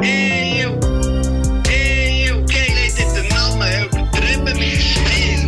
Eeuw, Keil heeft de namen übertrieben mit Stil.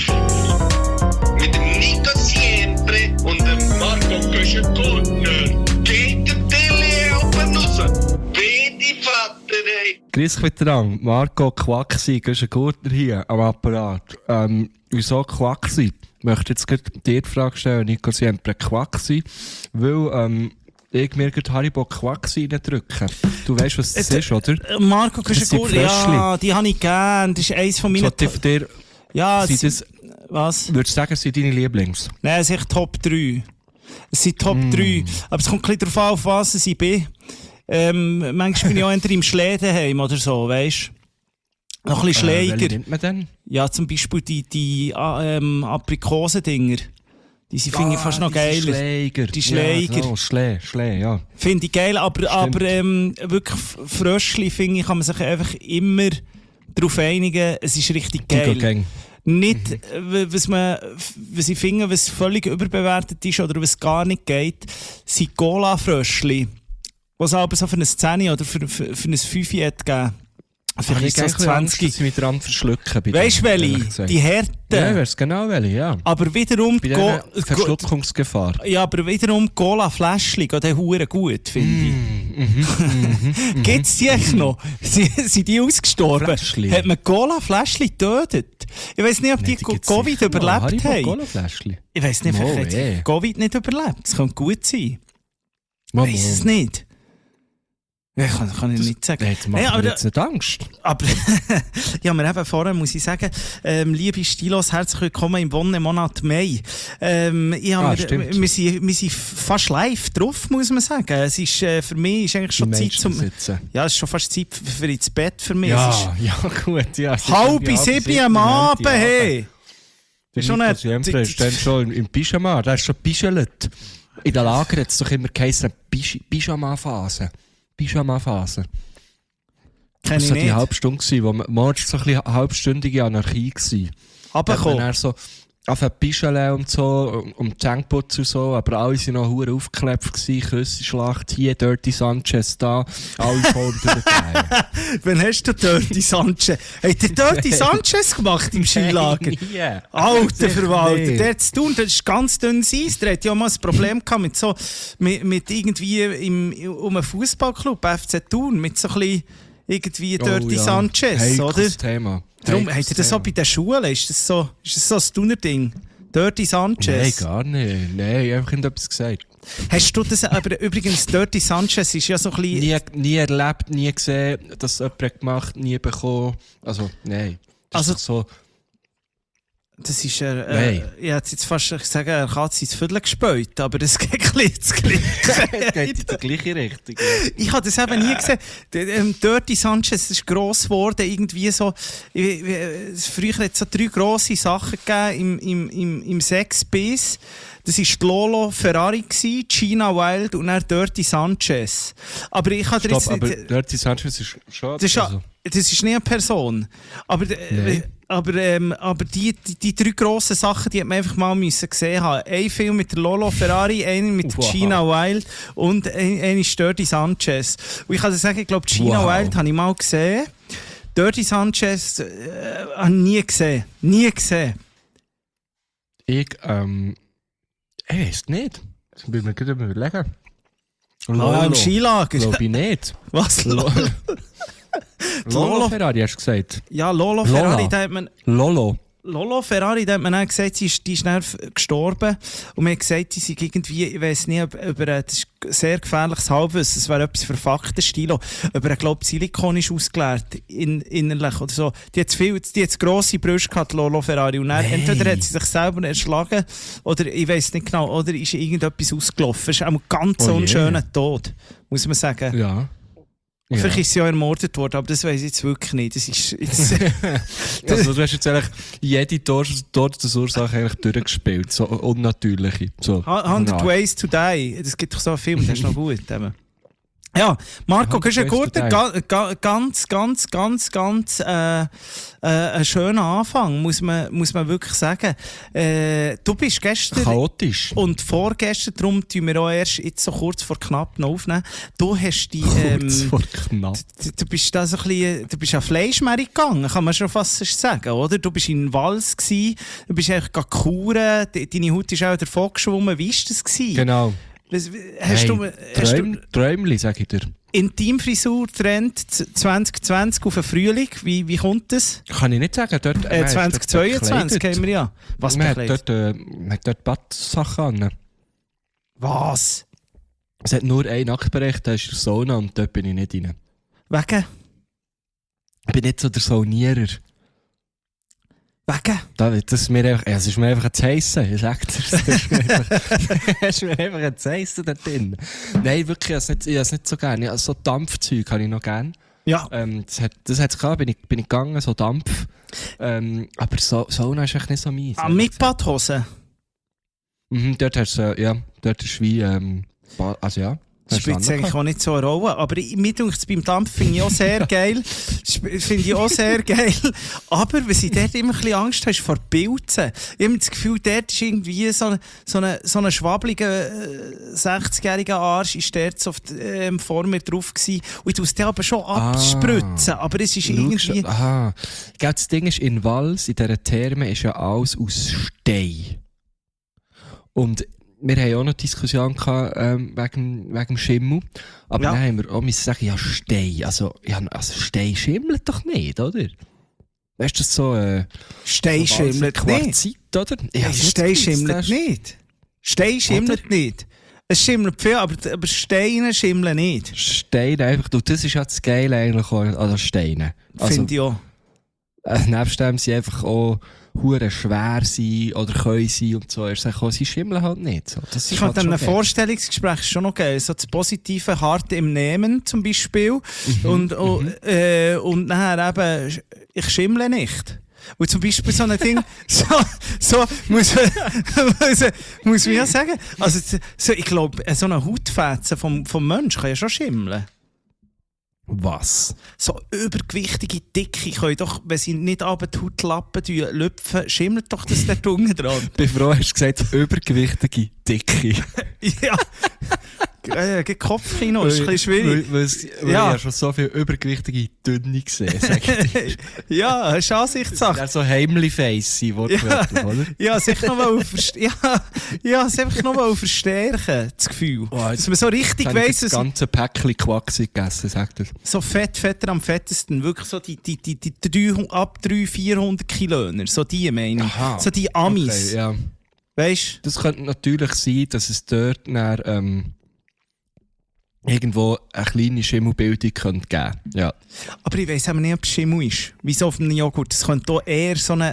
Mit dem Nico Siempre und dem Marco Köschen-Gurtner. Geht der Tilly oben raus. Beide Vater, ey. Grüß miteinander, Marco Quaxi, Köschen-Gurtner hier am Apparat. Wieso Quaxi? Ich möchte jetzt gerade dir die Frage stellen, Nico Siempre Quaxi, weil ich mir gerade Haribo Quaxi reindrücken. Du weißt, was das ist, oder? Marco Köschen-Gurtner, ja, die habe ich gern. Das ist eins von meinen... So, von dir, ja, das, was? würdest du sagen, es sind deine Lieblings? Nein, es sind Top 3. Es sind Top 3. Aber es kommt ein bisschen darauf an, auf was ich bin. Manchmal bin ich auch entweder im Schlädenheim oder so, weißt du? Noch ein bisschen Schläger. Welche nimmt man denn? Ja, zum Beispiel die Aprikosendinger. Die finde ich fast noch geiler. Schläger. Die Schläger. Ja, genau, Schlee, ja. Finde ich geil, aber wirklich Fröschli, finde ich, kann man sich einfach immer darauf einigen, es ist richtig geil. Nicht, was ich finde, was völlig überbewertet ist oder was gar nicht geht, sind Cola-Fröschli. Was aber so für eine 10 oder für ein 5 hat gegeben. Vielleicht so 20, dass ich mich dran verschlucken. Weißt du welche? Die Härte. Ja, weißt genau welche, ja. Aber wiederum... Verschluckungsgefahr. Ja, aber wiederum Cola-Fläschchen geht hure gut, finde ich. Gibt's die echt noch? Sind die ausgestorben? Fläschchen. Hat man Cola-Fläschchen getötet? Ich weiss nicht, ob die Covid überlebt haben. Ich weiss nicht, vielleicht hat die Covid nicht überlebt. Das könnte gut sein. Ich weiss es nicht. Ja, kann ich nicht sagen. Jetzt macht mir jetzt nicht Angst. Aber ja, mir eben vorher muss ich sagen, liebe Stilos, herzlich willkommen im Wonnemonat Mai. Wir sind fast live drauf, muss man sagen. Es ist, für mich ist eigentlich schon Zeit zum... Ja, es ist schon fast Zeit für ins Bett für mich. Ja, gut. Ja, 6:30 am Abend, hey! Das ist schon nicht... Der ist dann schon im Pyjama, der ist schon pischelt. In der Lager hat es doch immer geheißen, Pyjama-Phase. Pyjama-Phase. Das war so die Halbstunde, wo morgens so ein bisschen halbstündige Anarchie war. Aber komm. So auf ein Pischele und so, um Zähneputz und so, aber alle waren noch verdammt aufgeklebt gewesen, Küssenschlacht, hier Dirty Sanchez, da, alle voll durchgehen. Wann hast du Dirty Sanchez? Hat der Dirty Sanchez gemacht im Skilager? Yeah. Alter Verwalter, der zu tun, das ist ganz dünnes Eis. Der hat ja mal ein Problem gehabt mit irgendwie um einen Fußballclub, FC Thun, mit so ein bisschen irgendwie Dirty Sanchez, oder? Thema. Darum, habt ihr das so bei den Schulen? Ist das so ein Thuner-Ding? Dirty Sanchez? Nein, gar nicht. Nein, ich habe einfach etwas gesagt. Hast du das, aber übrigens, Dirty Sanchez ist ja so ein bisschen... Nie erlebt, nie gesehen, dass jemand gemacht, nie bekommen. Also, nein. Das ist so... Das ist ich hätte jetzt fast gesagt, er hat ins Viertel gespäut, aber das geht ein bisschen das Gleiche. Geht in die gleiche Richtung. Ich habe das eben nie gesehen. Dirty Sanchez ist gross geworden, irgendwie so. Früher hat es so 3 grosse Sachen gegeben im Sexbiss. Das war Lolo Ferrari, Gina Wild und dann Dirty Sanchez. Aber ich habe jetzt aber Dirty Sanchez ist schon... Das ist nicht eine Person. Aber die 3 grossen Sachen, die hat man einfach mal gesehen haben. Ein Film mit der Lolo Ferrari, einen mit Gina Wild und einen Dirty Sanchez. Und ich kann sagen, ich glaube, Gina Wild habe ich mal gesehen. Dirty Sanchez habe ich nie gesehen. Nie gesehen. Ich weiß nicht. Das will ich mir gerade überlegen. Im Skilager? Glaube ich nicht. Was? Lolo Ferrari hast du gesagt? Ja, Lolo Ferrari, da hat man... Lolo Ferrari, da hat man dann gesagt, die ist dann gestorben. Und man hat gesagt, die sind irgendwie, ich weiss nicht, über das ist sehr gefährliches Halbwissen, es wäre etwas für Faktenstilo, aber ich glaube, Silikon ist ausgeleert, innerlich oder so. Die hat grosse Brüste gehabt, Lolo Ferrari. Und dann, entweder hat sie sich selber erschlagen, oder ich weiss nicht genau, oder ist irgendetwas ausgelaufen. Das ist auch ein ganz unschöner Tod, muss man sagen. Ja. Vielleicht ist sie ja ermordet worden, aber das weiss ich jetzt wirklich nicht. Das ist jetzt also du hast jetzt eigentlich jede Todesursache eigentlich durchgespielt, so unnatürliche. So, 100 Ways to Die, das gibt doch so einen Film, der ist noch gut. Eben. Ja, Marco Ja, Güschen-Gurtner, das ganz ein schöner Anfang, muss man wirklich sagen. Du bist gestern Chaotisch. und vorgestern, darum tun wir auch erst jetzt so kurz vor knapp noch aufnehmen. Du hast die... Kurz vor knapp. Du bist da so ein bisschen, du bist an Fleischmeere gegangen, kann man schon fast sagen, oder? Du bist in Wals gsi, du bist eigentlich kuren, deine Haut ist auch davon geschwommen. Wie war das gsi? Genau. Hast du Träumli, sag ich dir. Intimfrisur-Trend 2020 auf den Frühling? Wie kommt das? Kann ich nicht sagen. Dort, 2022 haben wir ja. Was man bekleidet? hat dort Badsachen an. Was? Es hat nur einen Nacktbereich, der ist der Sauna und dort bin ich nicht rein. Wegen? Ich bin nicht so der Saunierer. Wegen? Das ist mir einfach, es ist mir einfach ein Zeissen, ich sag dir. Es ist mir einfach ein Zeissen da drin. Nein, wirklich, ich habe es nicht so gerne. Ja, so Dampfzeug habe ich noch gerne. Ja. Das hat's gehabt, bin ich gegangen, so Dampf. Aber Sauna ist echt nicht so meins. Mit Badhose? Dort hast du, dort ist wie, also ja. Das spielt eigentlich auch nicht so eine Rolle. Aber mir denkt es beim Dampf finde ich auch sehr geil. Aber was ich dort immer ein bisschen Angst habe, ist vor Pilzen. Ich habe das Gefühl, dort ist irgendwie so ein schwabbeliger 60-jähriger Arsch ist dort so vor mir drauf gewesen. Und ich tue es dann aber schon abspritzen. Aber es ist irgendwie... Aha. Ich glaube, das Ding ist, in Wals, in dieser Therme, ist ja alles aus Stein. Und wir hatten auch noch Diskussion gehabt, wegen dem Schimmel. Aber dann haben wir auch sagen, ja, Stein. Also Stein schimmelt doch nicht, oder? Weißt du, das so. Stein schimmelt nicht. Oder? Ja, Stein schimmelt nicht. Stein schimmelt nicht. Es schimmelt viel, aber Steine schimmeln nicht. Steine einfach. Du, das ist ja das Geile eigentlich an Steinen. Also, finde ich auch. Nebst dem sie einfach auch hure schwer sein oder können sein und so. Sie schimmeln halt nicht. So. Das ich fand halt ein Vorstellungsgespräch schon noch geil. So das positive Harte im Nehmen zum Beispiel. Und nachher eben, ich schimmle nicht. Und zum Beispiel so ein Ding, so muss man ja sagen. Also, ich glaube, so eine Hautfetzen vom Menschen kann ja schon schimmeln. Was? So übergewichtige Dicke können doch, wenn sie nicht ab die Hautlappen lüpfen, schimmelt doch das dort unten dran. Ich bin froh, hast du gesagt, übergewichtige Dicke. Ja. Kopfkino ist ein bisschen schwierig. Weil ich habe schon so viele übergewichtige Dünne gesehen, sag ich dir. Ja, das ist Ansichtssache. Das ist so heimli-face, wortwörtlich, oder? Ja, sich nochmal es einfach nochmal verstärken, das Gefühl. Dass man so richtig weiss, das ganze Päckchen Quaxi gegessen, sagt er. So fetter am fettesten. Wirklich so die 300-400 Kilöner. So die meine ich. Aha. So die Amis. Okay, ja. Weißt du? Das könnte natürlich sein, dass es dort irgendwo eine kleine Schimmelbildung geben könnte. Ja. Aber ich weiss aber nicht, ob es Schimmel ist. Wieso auf einem Joghurt? Es könnte auch eher so eine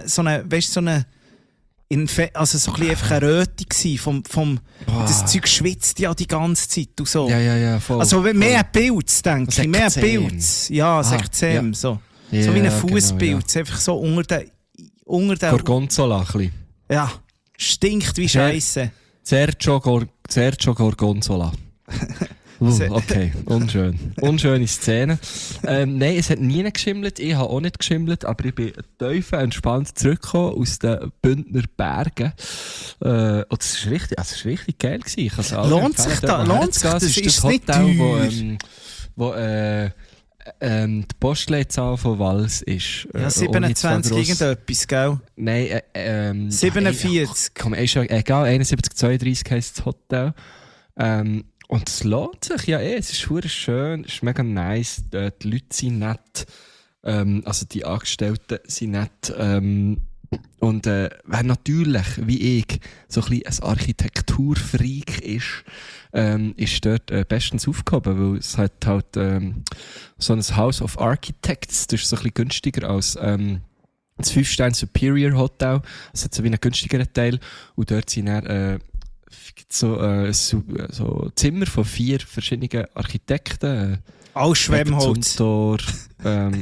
also so ein bisschen einfach eine Röte gewesen das Zeug schwitzt ja die ganze Zeit und so. Ja, voll. Also mehr Pilz, denke ich. Mehr Ekzem. Pilz. Ja, es ist Ekzem. Ja. So. Ja, So wie ein Fußpilz. genau, ja. Einfach so unter der Gorgonzola ein bisschen. Ja, stinkt wie Scheisse. Sergio Gorgonzola. Okay, unschön. Unschöne Szene. Nein, es hat nie geschimmelt, ich habe auch nicht geschimmelt, aber ich bin tief entspannt zurückgekommen aus den Bündner Bergen. Und das war richtig geil gewesen. Ich kann es auch Lohnt sich das? Das ist das Hotel, wo die Postleitzahl von Wals ist. Ja, 27 irgendetwas, gell? Nein, 47. Komm, ist ja egal, 7132 heisst das Hotel. Und es lohnt sich, ja es ist verdammt schön, es ist mega nice, die Leute sind nett, also die Angestellten sind nett, und wer natürlich, wie ich, so ein bisschen ein Architekturfreak ist dort bestens aufgehoben, weil es hat halt so ein House of Architects, das ist so ein bisschen günstiger als das 5-Sterne Superior Hotel, es hat so wie einen günstigeren Teil und dort sind dann so Zimmer von 4 verschiedenen Architekten. Alles Schwemmholz. Nein,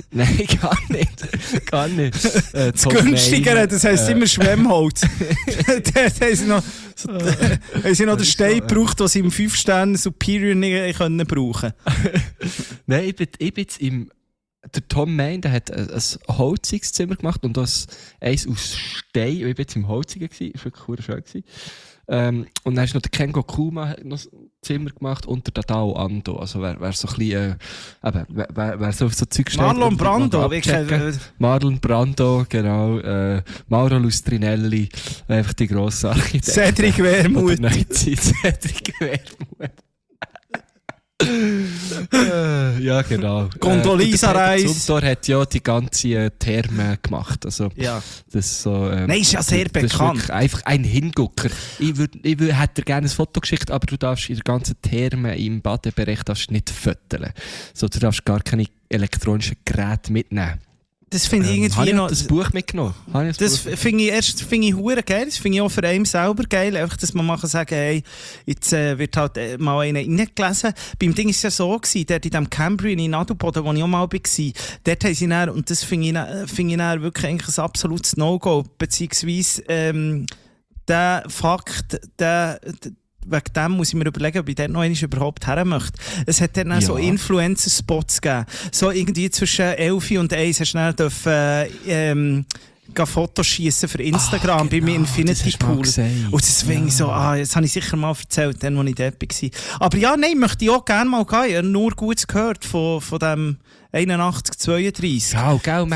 gar nicht. Das günstigere, das heisst immer Schwemmholz. Das heisst noch Haben sie noch den Stein gebraucht, den sie im 5-Sterne Superior nicht brauchen können? Nein, ich bin jetzt der Tom Main, der hat ein Holzigszimmer gemacht und das eins aus Stein. Ich war jetzt im Holzigen, das war wirklich schön. Und dann ist noch der Kengo Kuma hat noch ein Zimmer gemacht und der Tadao Ando. Also wer so ein bisschen, wer so Zeug steht. Marlon Brando. Marlon Brando, genau. Mauro Lustrinelli, einfach die grosse Architekten. Cedric Wermuth. Cedric Wermuth. Ja, genau. Condoleezza Rice. Zumthor hat ja die ganze Therme gemacht. Also, ja. Das so, Nein, ist ja sehr bekannt. Ist einfach ein Hingucker. Ich hätte dir gerne ein Foto geschickt, aber du darfst in der ganzen Therme im Badebereich nicht föteln. So, du darfst gar keine elektronischen Geräte mitnehmen. Das finde ich irgendwie noch... das Buch mitgenommen? Das finde ich hure geil. Das finde ich auch für einen selber geil. Einfach, dass man sagen kann, hey, jetzt wird halt mal einer reingelesen. Beim Ding war es ja so, dort in diesem Cambrian in Adelboden, wo ich auch mal war, dort haben sie dann, und das finde ich dann wirklich eigentlich ein absolutes No-Go, beziehungsweise der Fakt, wegen dem muss ich mir überlegen, ob ich dort noch einmal überhaupt her möchte. Es hat dann so Influencer-Spots gegeben. So irgendwie zwischen 11 und 1 hast du dann Fotos schießen für Instagram bei mir Infinity Pool. Und deswegen so, jetzt habe ich sicher mal erzählt, dann, als ich dort war. Aber ja, nein, möchte ich auch gerne mal gehen. Ich habe nur Gutes gehört von dem 81, 32. Ja, gell,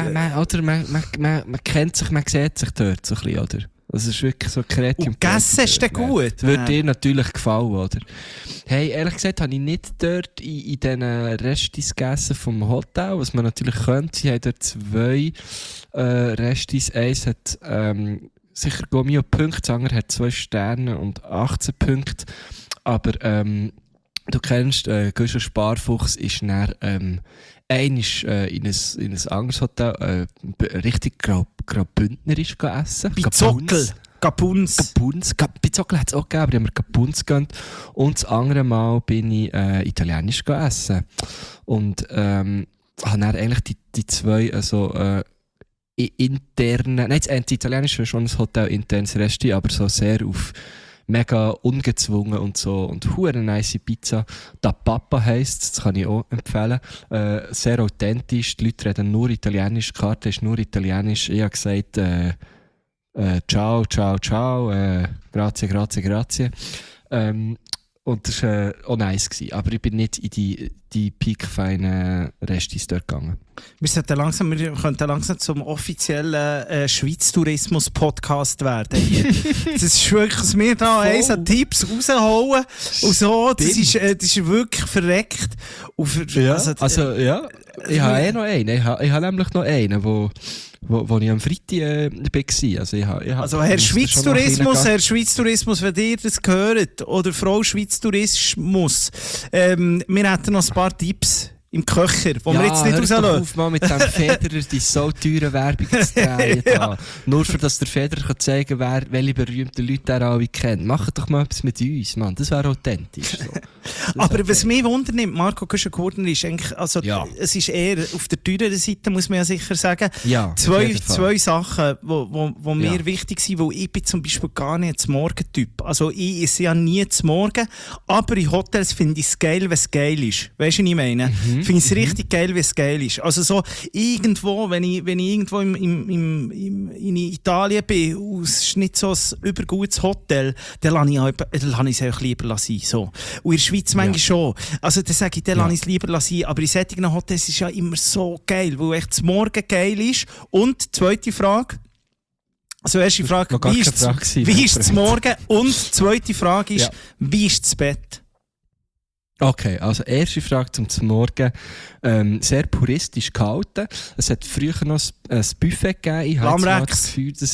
man kennt sich, man sieht sich dort so ein bisschen, oder? Das ist wirklich so kreativ. Und gegessen ist der gut? Das würde dir natürlich gefallen, oder? Hey, ehrlich gesagt habe ich nicht dort in diesen Restis gegessen vom Hotel, was man natürlich könnte. Sie haben dort 2 Restis. Eins hat sicher Gomio Punkte, das andere hat 2 Sterne und 18 Punkte. Aber du kennst, Guschen Sparfuchs ist dann einmal in ein anderes Hotel richtig graubündnerisch essen. Bizockel. Gapunz. Bizockel hat es auch gegeben, aber ich habe mir Gapunz gegönnt. Und das andere Mal bin ich italienisch essen. Und habe dann eigentlich die 2 internen... Nein, das Italienische ist schon ein Hotel-internes Resti, aber so sehr auf... mega ungezwungen und so. Und hure nice Pizza. Da Papa heisst, das kann ich auch empfehlen. Sehr authentisch. Die Leute reden nur Italienisch. Die Karte ist nur Italienisch. Ich habe gesagt, ciao, ciao, ciao. Grazie, grazie, grazie. Und das war auch nice gewesen. Aber ich bin nicht in die peakfeinen Restis dort gegangen. Wir könnten langsam zum offiziellen Schweiz-Tourismus-Podcast werden. Das ist wirklich, was wir da an Tipps rausholen. Und so, das ist wirklich verreckt. Ja, ich habe noch einen. Ich habe nämlich noch einen, wo ich am Freitag war. Also Herr Schweiz-Tourismus, wenn ihr das gehört, oder Frau Schweiz-Tourismus, wir hätten noch ein paar Tipps im Köcher, wo wir jetzt nicht rauslassen. Auf mal mit dem Federer die so teure Werbung zu drehen. Ja. Nur für dass der Federer kann zeigen kann, welche berühmten Leute er alle kennt. Macht doch mal etwas mit uns, Mann. Das wäre authentisch. So. Aber was mich wundert, Marco Guschen-Gurtner ist eigentlich, es ist eher auf der teureren Seite, muss man ja sicher sagen. Ja, zwei Sachen, wo mir wichtig sind, weil ich bin zum Beispiel gar nicht zum Morgentyp. Also ich esse ja nie zum Morgen, aber in Hotels finde ich es geil, wenn es geil ist. Weißt du, was ich meine? Finde ich es richtig geil, wie es geil ist. Also so irgendwo, wenn ich irgendwo in Italien bin, und es ist nicht so ein übergutes Hotel, dann lasse ich es auch lieber sein. So. Und in der Schweiz manchmal schon. Also dann sage ich, dann lasse ich es lieber sein. Aber in solchen Hotels ist es ja immer so geil, weil echt das Morgen geil ist. Und zweite Frage. Also erste Frage, wie ist es morgen? Und zweite Frage ist, wie ist das Bett? Okay, also erste Frage zum Morgen. Sehr puristisch gehalten. Es hat früher noch ein Buffet gegeben. Ich habe das Gefühl, das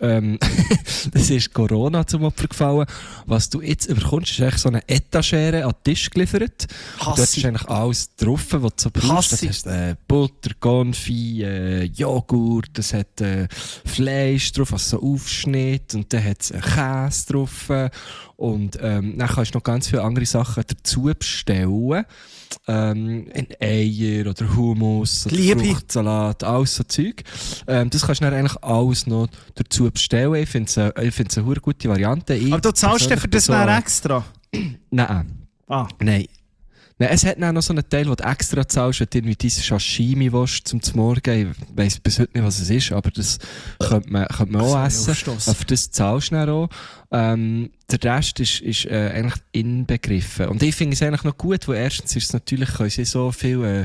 ist Corona zum Opfer gefallen. Was du jetzt überkommst, ist eigentlich so eine Etagere an den Tisch geliefert. Und dort ist eigentlich alles drauf, was du so brauchst. Das heißt Butter, Confit, Joghurt, es hat Fleisch drauf, also so Aufschnitt. Und dann hat es Käse drauf. Und dann kannst du noch ganz viele andere Sachen dazu bestellen. Eier oder Hummus oder Fruchtsalat, alles so Zeug. Das kannst du dann eigentlich alles noch dazu bestellen. Ich finde es eine gute Variante. Aber du zahlst dir für das so extra? Nein. Nein. Nein, es hat dann noch so einen Teil, wo du extra zahlst, wenn du irgendwie dein Sashimi willst zum Morgen. Ich weiss bis heute nicht, was es ist, aber das könnte man auch essen. Aber für das zahlst du dann auch. Der Rest ist eigentlich inbegriffen. Und ich finde es eigentlich noch gut, weil erstens ist es natürlich, können sie so viel,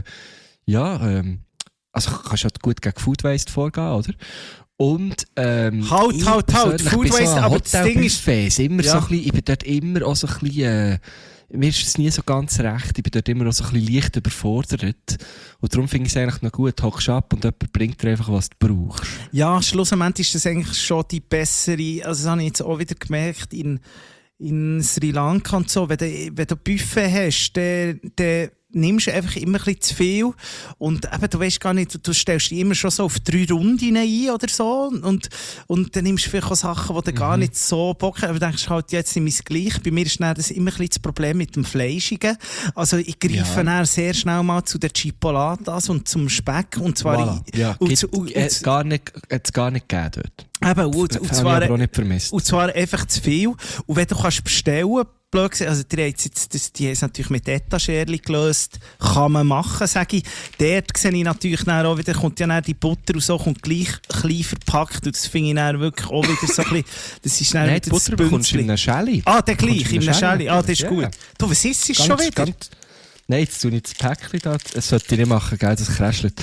also kannst du halt gut gegen Food Waste vorgehen, oder? Und, Halt, Food Waste, aber das Ding ist... Immer so ein bisschen, ich bin dort immer auch so ein bisschen, mir ist es nie so ganz recht, ich bin dort immer auch so ein bisschen leicht überfordert. Und darum finde ich es eigentlich noch gut, hockst ab und jemand bringt dir einfach, was du brauchst. Ja, schlussendlich ist das eigentlich schon die bessere, also das habe ich jetzt auch wieder gemerkt, in Sri Lanka und so, wenn du Buffet hast, dann nimmst du einfach immer ein bisschen zu viel und eben, du weißt gar nicht, du stellst dich immer schon so auf 3 Runden ein oder so und dann nimmst du vielleicht auch Sachen, die du gar nicht so Bock hast, aber du denkst halt, jetzt nehme ich es gleich. Bei mir ist dann das immer ein bisschen das Problem mit dem Fleischigen. Also ich greife dann sehr schnell mal zu den Chipolatas und zum Speck und zwar... Voilà. Gar nicht gegeben dort. Eben, und zwar einfach zu viel. Und wenn du kannst bestellen, also die haben es natürlich mit Etageren gelöst, kann man machen, sage ich. Dort sehe ich natürlich dann auch wieder, kommt ja dann die Butter und so, kommt gleich klein verpackt und das finde ich dann wirklich auch wieder so ein bisschen, das ist dann nein, die Butter bekommst du in einer Schelle. Der gleich, in einer Schelle. Das ist gut. Du, was ist es schon wieder? Nein, jetzt tue ich das Päckchen da, das sollte ich nicht machen, gell, das kräschelt.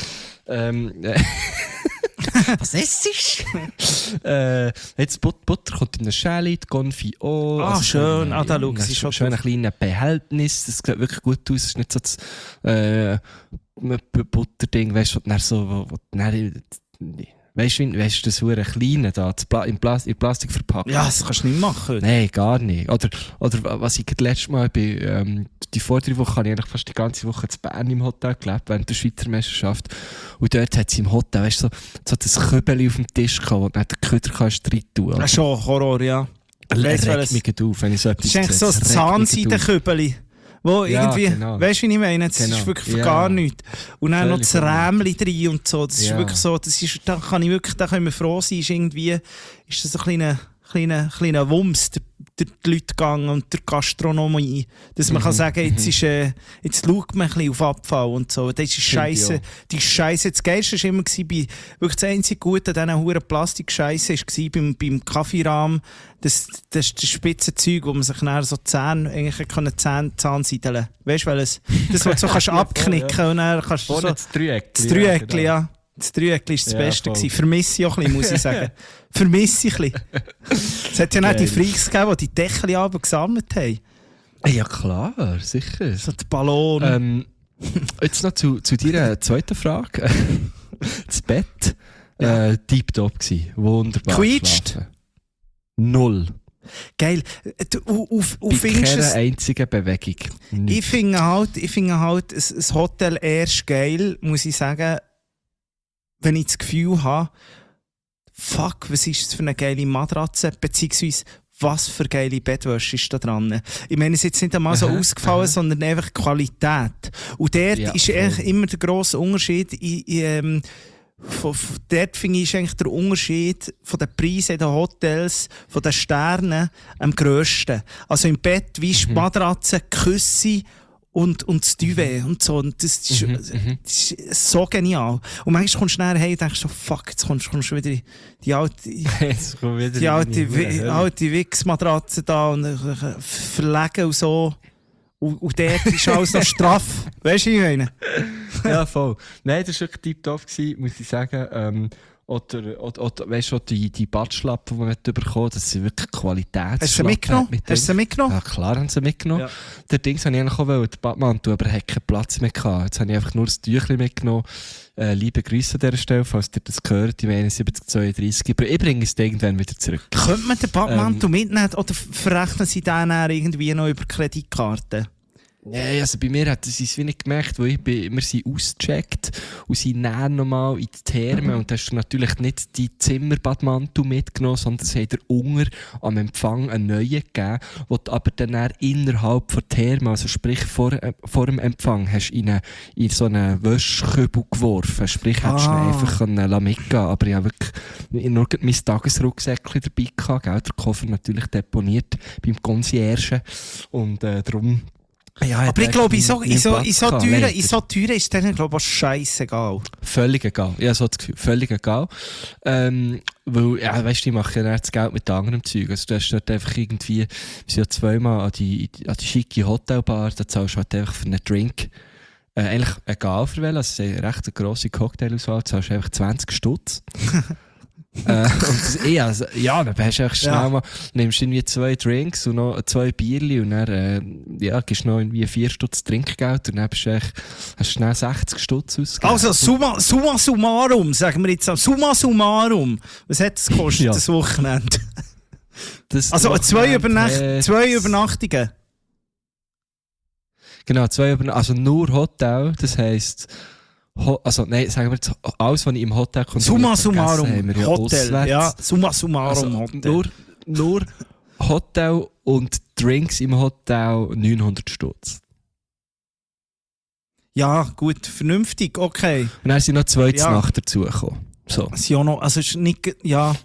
Was ist es? Jetzt Butter kommt in eine Schale, die Confit auch. Schön. Da schau ich schon. Schön ein kleines Behältnis. Das sieht wirklich gut aus. Es ist nicht so das Butterding, weißt du, so, weißt du, das hure kleine da, in Plastik verpackt. Ja, das kannst du nicht machen. Nein, gar nicht. Oder was ich letztes Mal die vor 3 Wochen habe ich eigentlich fast die ganze Woche in Bern im Hotel gelebt, während der Schweizer Meisterschaft. Und dort hat sie im Hotel, weißt du, so das Kübeli auf dem Tisch gehabt, wo du den Köder rein tun kannst. Das ist schon Horror, ja. Regt mich auf, wenn ich so etwas sehe. Das ist eigentlich so ein Zahnseide-Kübeli. Wo irgendwie, genau. Weißt du, wie ich meine? Das ist wirklich für gar nichts. Und dann noch das Rämchen drin und so. Das ist wirklich so, da können wir froh sein, ist das ein kleiner Wumms, der Leutgang und der Gastronomie. Dass man kann sagen, jetzt schaut man ein bisschen auf Abfall und so. Das ist Scheisse. Die Scheisse. Das Geilste war immer, wirklich das einzige Gute an diesen huren Plastikscheisse war beim Kaffeerahmen. Das ist das Spitzenzeug, wo man sich dann so Zähne zahnseideln. Weißt du, weil das was du so kannst abknicken und dann kannst du so... Das Dreieckli. Das Dreieckli, ja. Das Dreieckli war das Beste gewesen. Vermisse ich auch ein bisschen, muss ich sagen. Vermisse ich ein bisschen. Es hat ja nicht die Freaks gegeben, die Deckel aber gesammelt haben. Ja klar, sicher. So der Ballon. Jetzt noch zu deiner zweiten Frage. Das Bett, tiptop gewesen. Wunderbar. Quietscht? 0. Geil. Bei keiner einzigen Bewegung. Nicht. Ich finde halt ein Hotel erst geil, muss ich sagen, wenn ich das Gefühl habe, fuck, was ist das für eine geile Matratze, beziehungsweise was für geile Bettwäsche ist da dran. Ich meine, es ist jetzt nicht einmal so ausgefallen, sondern einfach Qualität. Und dort ist eigentlich immer der grosse Unterschied. Dort finde ich, ist eigentlich der Unterschied von den Preisen in den Hotels, von den Sternen, am grössten. Also im Bett, wie die Matratze, Küsse und das Duvet und so. Und das ist so genial. Und manchmal kommst du nachher hey und denkst so, fuck, jetzt kommst du wieder die alte Wichsmatratze da und verlegen und so. Und dort ist alles noch straff. Weißt du, wie ich meine? Ja, voll. Nein, das war wirklich tiptop, muss ich sagen. Oder weißt du, die Badschlappen, die wir bekommen, das sind wirklich Qualitätsschlappen. Hast du sie mitgenommen? Ja, klar haben sie mitgenommen. Ja. Der Dings wollte ich eigentlich auch den Badmantel, aber er hat keinen Platz mehr gehabt. Jetzt habe ich einfach nur das Tüchlein mitgenommen. Liebe Grüße an dieser Stelle, falls ihr das gehört, die 7132. Ich bringe es irgendwann wieder zurück. Könnte man den Badmantel mitnehmen oder verrechnen sie den irgendwie noch über Kreditkarte? Nein, also bei mir hat es wie nicht gemerkt, weil wir sind ausgecheckt und sind näher nochmal in die Therme und da hast du natürlich nicht die Zimmerbadmantel mitgenommen, sondern es hat dir unter am Empfang einen neuen gegeben, den du aber dann innerhalb der Therme, also sprich vor dem Empfang, hast in so einen Wäschkübel geworfen. Sprich, hättest du ihn einfach mitgehen, aber ich habe wirklich nur mein Tagesrucksäckchen dabei gehabt, gell? Der Koffer natürlich deponiert beim Concierge und darum. Ja, aber ich glaube, in so Türen ist denen, glaube ich, scheißegal. Völlig egal. Ich habe so das Gefühl, völlig egal. Weil, ja, weißt du, die machen ja das Geld mit anderem Zeug. Also, du hast dort einfach irgendwie, wir sind ja zweimal an die schicke Hotelbar, da zahlst du halt einfach für einen Drink. Eigentlich egal für welchen, also es ist eine recht grosse Cocktail-Auswahl, zahlst du einfach 20 Stutz. Und dann hast du einfach schnell mal, nimmst irgendwie 2 Drinks und noch 2 Bierli und dann, gibst noch irgendwie 4 Stutz Trinkgeld und dann hast du schnell 60 Stutz ausgegeben. Also, summa summarum, sagen wir jetzt, summa summarum. Was hat das gekostet, das Wochenende? Also, 2 Übernachtungen. Genau, 2 also nur Hotel, das heisst, sagen wir jetzt, alles, was ich im Hotel summa summarum, haben wir ja Hotel, auswärts. ja, summa summarum, also Hotel. Nur Hotel und Drinks im Hotel 900 Stutz. Ja, gut, vernünftig, okay. Und dann sind noch 2 Nacht dazugekommen. So. Ja, noch, also ist nicht, ja,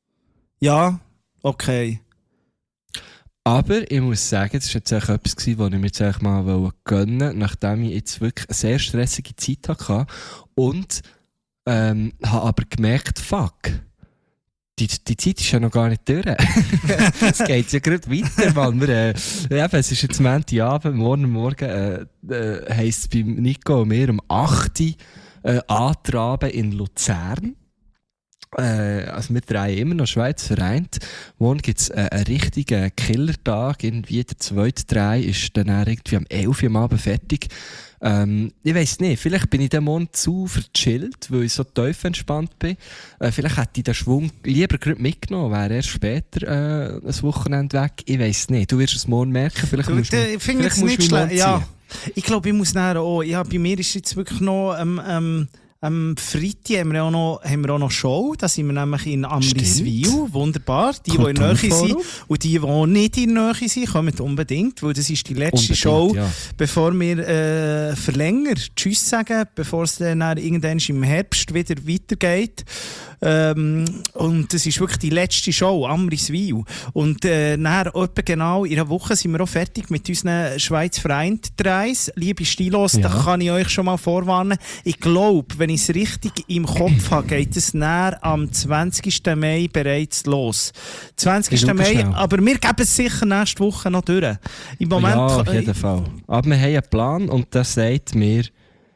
okay. Aber ich muss sagen, das war jetzt etwas, was ich mir jetzt mal gönnen wollte, nachdem ich jetzt wirklich eine sehr stressige Zeit hatte. Und habe aber gemerkt, fuck, die Zeit ist ja noch gar nicht durch. Es geht ja gerade weiter, Mann. Es ist jetzt Montagabend, morgen heisst es bei Nico und mir um 8 Uhr antraben in Luzern. Also wir drehen immer noch Schweiz vereint. Morgen gibt es einen richtigen Killertag. Irgendwie der 2. Dreh ist dann irgendwie am 11 Uhr am Abend fertig. Ich weiss nicht, vielleicht bin ich den Morgen zu verchillt, weil ich so tief entspannt bin. Vielleicht hätte ich den Schwung lieber gerade mitgenommen, wäre erst später ein Wochenende weg. Ich weiss nicht, du wirst es morgen merken. Vielleicht musst du nicht schlecht. Ja. Ich glaube, ich muss nachher auch. Ja, bei mir ist jetzt wirklich noch am Freitag haben wir auch noch Show. Da sind wir nämlich in Amriswil. Wunderbar. Die in der Nähe sind und die nicht in der Nähe sind, kommen unbedingt, weil das ist die letzte Show, bevor wir verlängern. Tschüss sagen, bevor es dann irgendwann im Herbst wieder weitergeht. Und das ist wirklich die letzte Show, Amriswil. Und dann etwa genau in einer Woche sind wir auch fertig mit unseren Schweiz vereint-Dreis. Liebe Stilos, da kann ich euch schon mal vorwarnen. Ich glaube, wenn ich es richtig im Kopf habe, geht es näher am 20. Mai bereits los. 20. Mai, schnell. Aber wir geben es sicher nächste Woche noch durch. Im Moment, auf jeden Fall. Aber wir haben einen Plan und das sagt mir,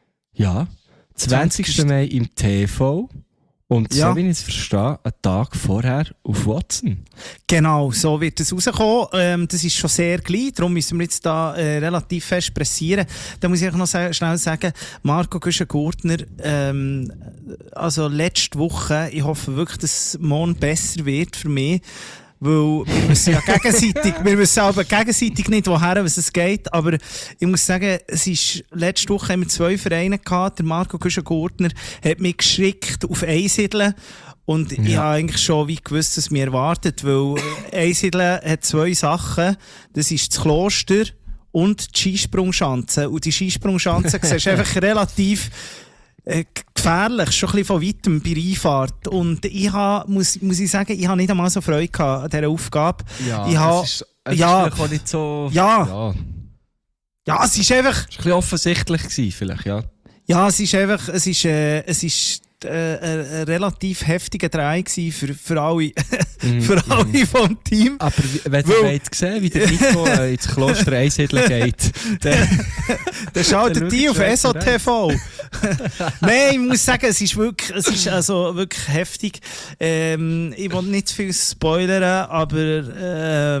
20. Mai im TV. Und so wie ich es verstehe, einen Tag vorher auf Watson. Genau, so wird es rauskommen. Das ist schon sehr gleich, darum müssen wir jetzt da relativ fest pressieren. Da muss ich auch noch schnell sagen, Marco Güschen-Gurtner, also letzte Woche, ich hoffe wirklich, dass es morgen besser wird für mich. Weil wir müssen ja gegenseitig nicht woher, was es geht. Aber ich muss sagen, letzte Woche haben wir 2 Vereine gehabt. Der Marco Güschen-Gurtner hat mich geschickt auf Einsiedeln. Und ich habe eigentlich schon wie gewusst, was mir erwartet. Weil Einsiedeln hat 2 Sachen. Das ist das Kloster und die Skisprungschanze. Und die Skisprungschanze siehst du einfach relativ gefährlich, schon ein bisschen von weitem bei Einfahrt. Und ich muss ich sagen, ich habe nicht einmal so Freude gehabt an dieser Aufgabe. Ja, es ist auch nicht so... Ja, es ist einfach... Es war ein bisschen offensichtlich gewesen, vielleicht, ja. Ja, es ist einfach... Es ist ein relativ heftiger Dreh für alle, für alle vom Team. Aber wenn ihr wollt sehen, wie der Nico ins Kloster Einsiedeln geht, dann schaltet die auf SOTV. Nein, ich muss sagen, es ist also wirklich heftig. Ich will nicht zu viel spoilern, aber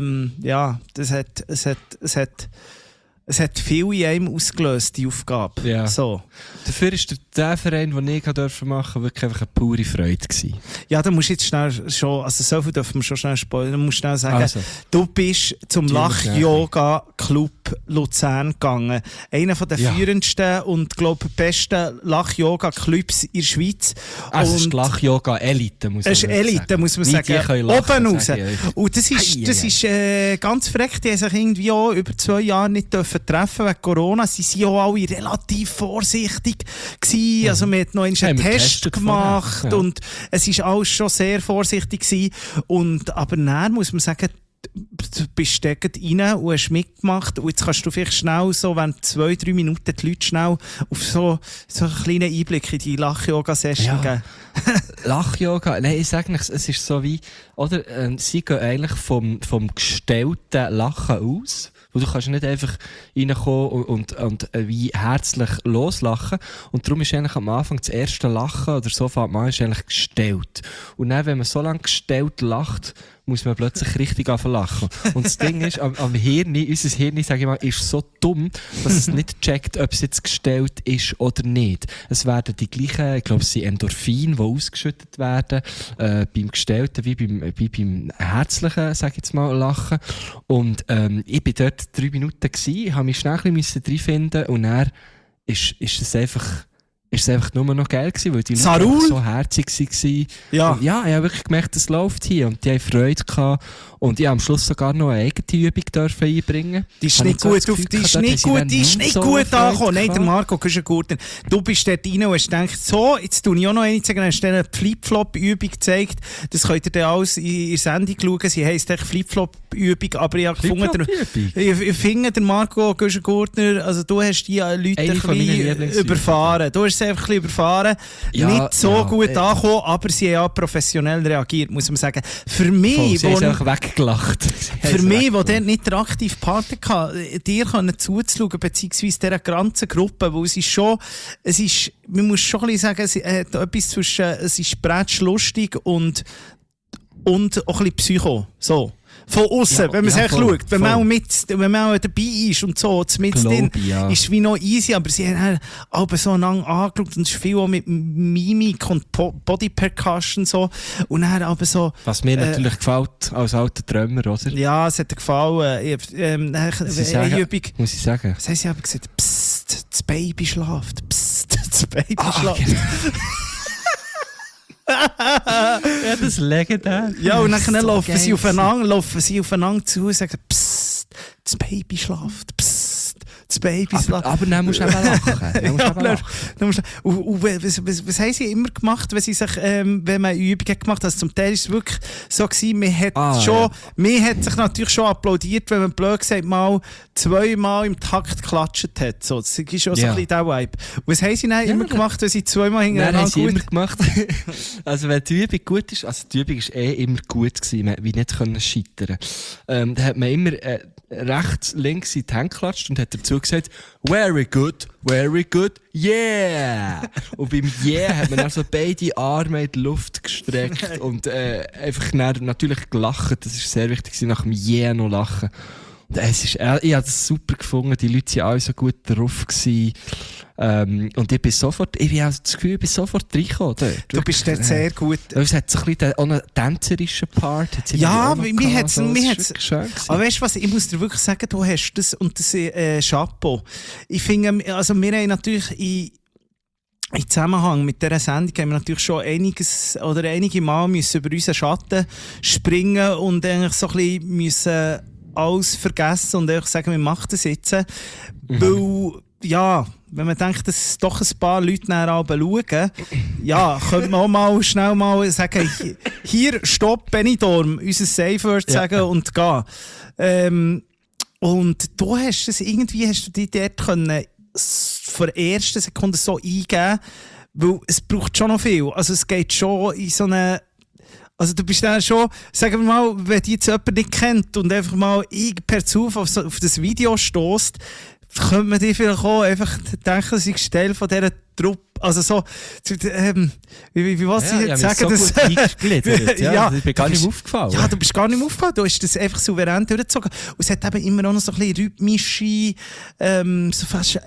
es hat viel in einem ausgelöst, die Aufgabe. Ja. So. Dafür war der Verein, den ich machen durfte, wirklich einfach eine pure Freude gewesen. Ja, da musst du jetzt schnell schon, also so viel dürfen wir schon schnell spoilern, du musst schnell sagen, du bist zum Lach-Yoga-Club Luzern gegangen. Einer von den führendsten und, glaube ich, besten Lach-Yoga-Clubs in der Schweiz. Also es ist Lach-Yoga-Elite, muss man sagen. Es ist Elite, muss man sagen. Oben raus. Und das ist ganz verreckt. Die haben sich irgendwie auch über 2 Jahre nicht treffen wegen Corona. Sie waren ja auch alle relativ vorsichtig gewesen. Also man hat noch einen Test gemacht und es war alles schon sehr vorsichtig gewesen. Aber dann muss man sagen, du bist da rein und hast mitgemacht und jetzt kannst du vielleicht schnell so, wenn 2-3 Minuten die Leute schnell auf so einen kleinen Einblick in die Lach-Yoga-Session geben. Lach-Yoga, nein, ich sage nicht, es ist so wie, oder, sie gehen eigentlich vom gestellten Lachen aus. Weil du kannst nicht einfach reinkommen und wie herzlich loslachen. Und darum ist eigentlich am Anfang das erste Lachen oder so fängt man ist eigentlich gestellt. Und dann, wenn man so lange gestellt lacht, muss man plötzlich richtig anfangen lachen. Und das Ding ist, am Hirn, unser Hirn, sage ich mal, ist so dumm, dass es nicht checkt, ob es jetzt gestellt ist oder nicht. Es werden die gleichen, ich glaube, es sind Endorphine, die ausgeschüttet werden, beim Gestellten wie beim herzlichen, sage ich jetzt mal, Lachen. Und ich bin dort 3 Minuten gewesen, habe mich schnell ein bisschen reinfinden und dann ist es einfach nur noch geil gewesen, weil die Leute so herzig waren. Ja. Und ja, ich habe wirklich gemerkt, es läuft hier und die haben Freude gehabt. Und ich habe am Schluss sogar noch eine eigene Übung einbringen. Die ist nicht gut angekommen. Nein, der Marco Küschengurten. Du bist dort rein und hast gedacht, so, jetzt tue ich auch noch eine sagen, hast du eine Flip-Flop-Übung gezeigt. Das könnt ihr dann alles in der Sendung schauen. Sie heisst echt Flip-Flop-Übung, aber ich habe gefunden, ich finde, der Marco Küschengurtner, also du hast die Leute ein bisschen überfahren. Du hast sie einfach ein bisschen überfahren. Ja, nicht so gut angekommen, aber sie haben auch professionell reagiert, muss man sagen. Für mich, gelacht. Für mich, der dort nicht der aktive Part hatte, dir zuzuschauen, beziehungsweise dieser ganzen Gruppe, weil es ist schon, man muss schon ein bisschen sagen, es hat etwas zwischen, es ist lustig und auch ein bisschen Psycho. So. Von außen, wenn man es schaut, wenn man auch dabei ist und so, mit drin, ist es wie noch easy, aber sie haben aber so lange angeschaut und es ist viel auch mit Mimik und Body Percussion so. Und dann aber so. Was mir natürlich gefällt als alter Träumer, oder? Ja, es hat mir gefallen. Muss ich sagen. Das heisst, ich habe gesagt, psst, das Baby schlaft, psst, das Baby schlaft. Ja, das ist legendär. Ja, und dann laufen sie aufeinander zu und sagen, psst, das Baby schlaft, psst, das Baby schlaft. Aber dann musst du eben lachen. Was haben sie immer gemacht, wenn sie sich, wenn man Übungen gemacht hat? Also zum Teil ist es wirklich so gewesen, man hat sich natürlich schon applaudiert, wenn man blöd gesagt mal 2-mal im Takt geklatscht hat. So, das ist auch so ein bisschen der Vibe. Und was haben sie dann immer gemacht, wenn sie 2-mal hintereinander gut... Nein, haben sie immer gemacht. Also wenn die Übung gut ist, also die Übung war immer gut gewesen, man wie nicht scheitern. Da hat man immer rechts, links in die Hände geklatscht und hat dazu gesagt, very good, yeah! Und beim Yeah hat man also beide Arme in die Luft gestreckt und einfach natürlich gelacht. Das war sehr wichtig, nach dem Yeah noch lachen. Und ich habe das super gefunden, die Leute waren alle so gut drauf gewesen. Und ich bin sofort, ich habe das Gefühl, ich bin sofort reingekommen dort. Du bist dort sehr gut. Es hat so ein bisschen auch einen tänzerischen Part. Ja, mir hat es. Aber weißt du was, ich muss dir wirklich sagen, du hast das und das Chapeau. Ich finde, also wir haben natürlich in Zusammenhang mit dieser Sendung haben wir natürlich schon einige Mal müssen über unseren Schatten springen und eigentlich so ein bisschen müssen alles vergessen und einfach sagen, wir machen das jetzt. Weil, ja, wenn man denkt, dass doch ein paar Leute nachher schauen, ja, könnte man auch mal schnell mal sagen, hier, stopp, Benidorm, unser Safe Word sagen und gehen. Und du hast du dich dort können von der ersten Sekunde so eingeben, weil es braucht schon noch viel. Also es geht schon in so eine... Also du bist dann schon, sagen wir mal, wenn dich jetzt jemand nicht kennt und einfach mal per Zufall auf das Video stößt, könnte man dir vielleicht auch einfach denken, dass ich Teil von dieser Truppe. Also so, wie was ich jetzt sagen? So gut eingegliedert, ja. Ich bin gar nicht aufgefallen. Ja, du bist gar nicht aufgefallen. Du hast das einfach souverän durchgezogen. Und es hat eben immer auch noch so ein bisschen rhythmische, so fast,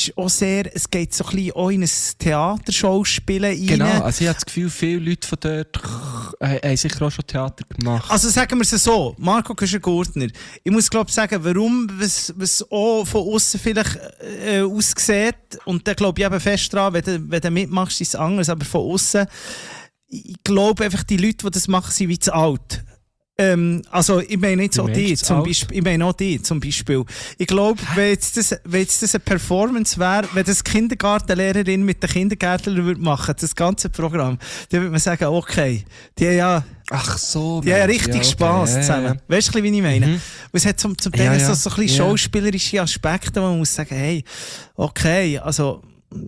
es geht so ein bisschen auch in ein Theaterschauspielen rein. Genau, also ich habe das Gefühl, viele Leute von dort haben sicher auch schon Theater gemacht. Also sagen wir es so, Marco Köschen-Gurtner, ich muss glaube sagen, warum, was auch von außen vielleicht aussieht, und da glaube ich eben fest dran, wenn du mitmachst, ist es anders, aber von außen, ich glaube einfach, die Leute, die das machen, sind wie zu alt. Also ich meine nicht so die zum Beispiel. Ich meine auch die zum Beispiel. Ich glaube, wenn jetzt das eine Performance wäre, wenn das Kindergartenlehrerin mit den Kindergärtlern würde machen, das ganze Programm, dann würde man sagen, okay, die haben ja... Ach so, die haben richtig Spass zusammen. Weißt du, wie ich meine? Es hat zum Teil so ein bisschen schauspielerische Aspekte, wo man muss sagen, hey, okay, also...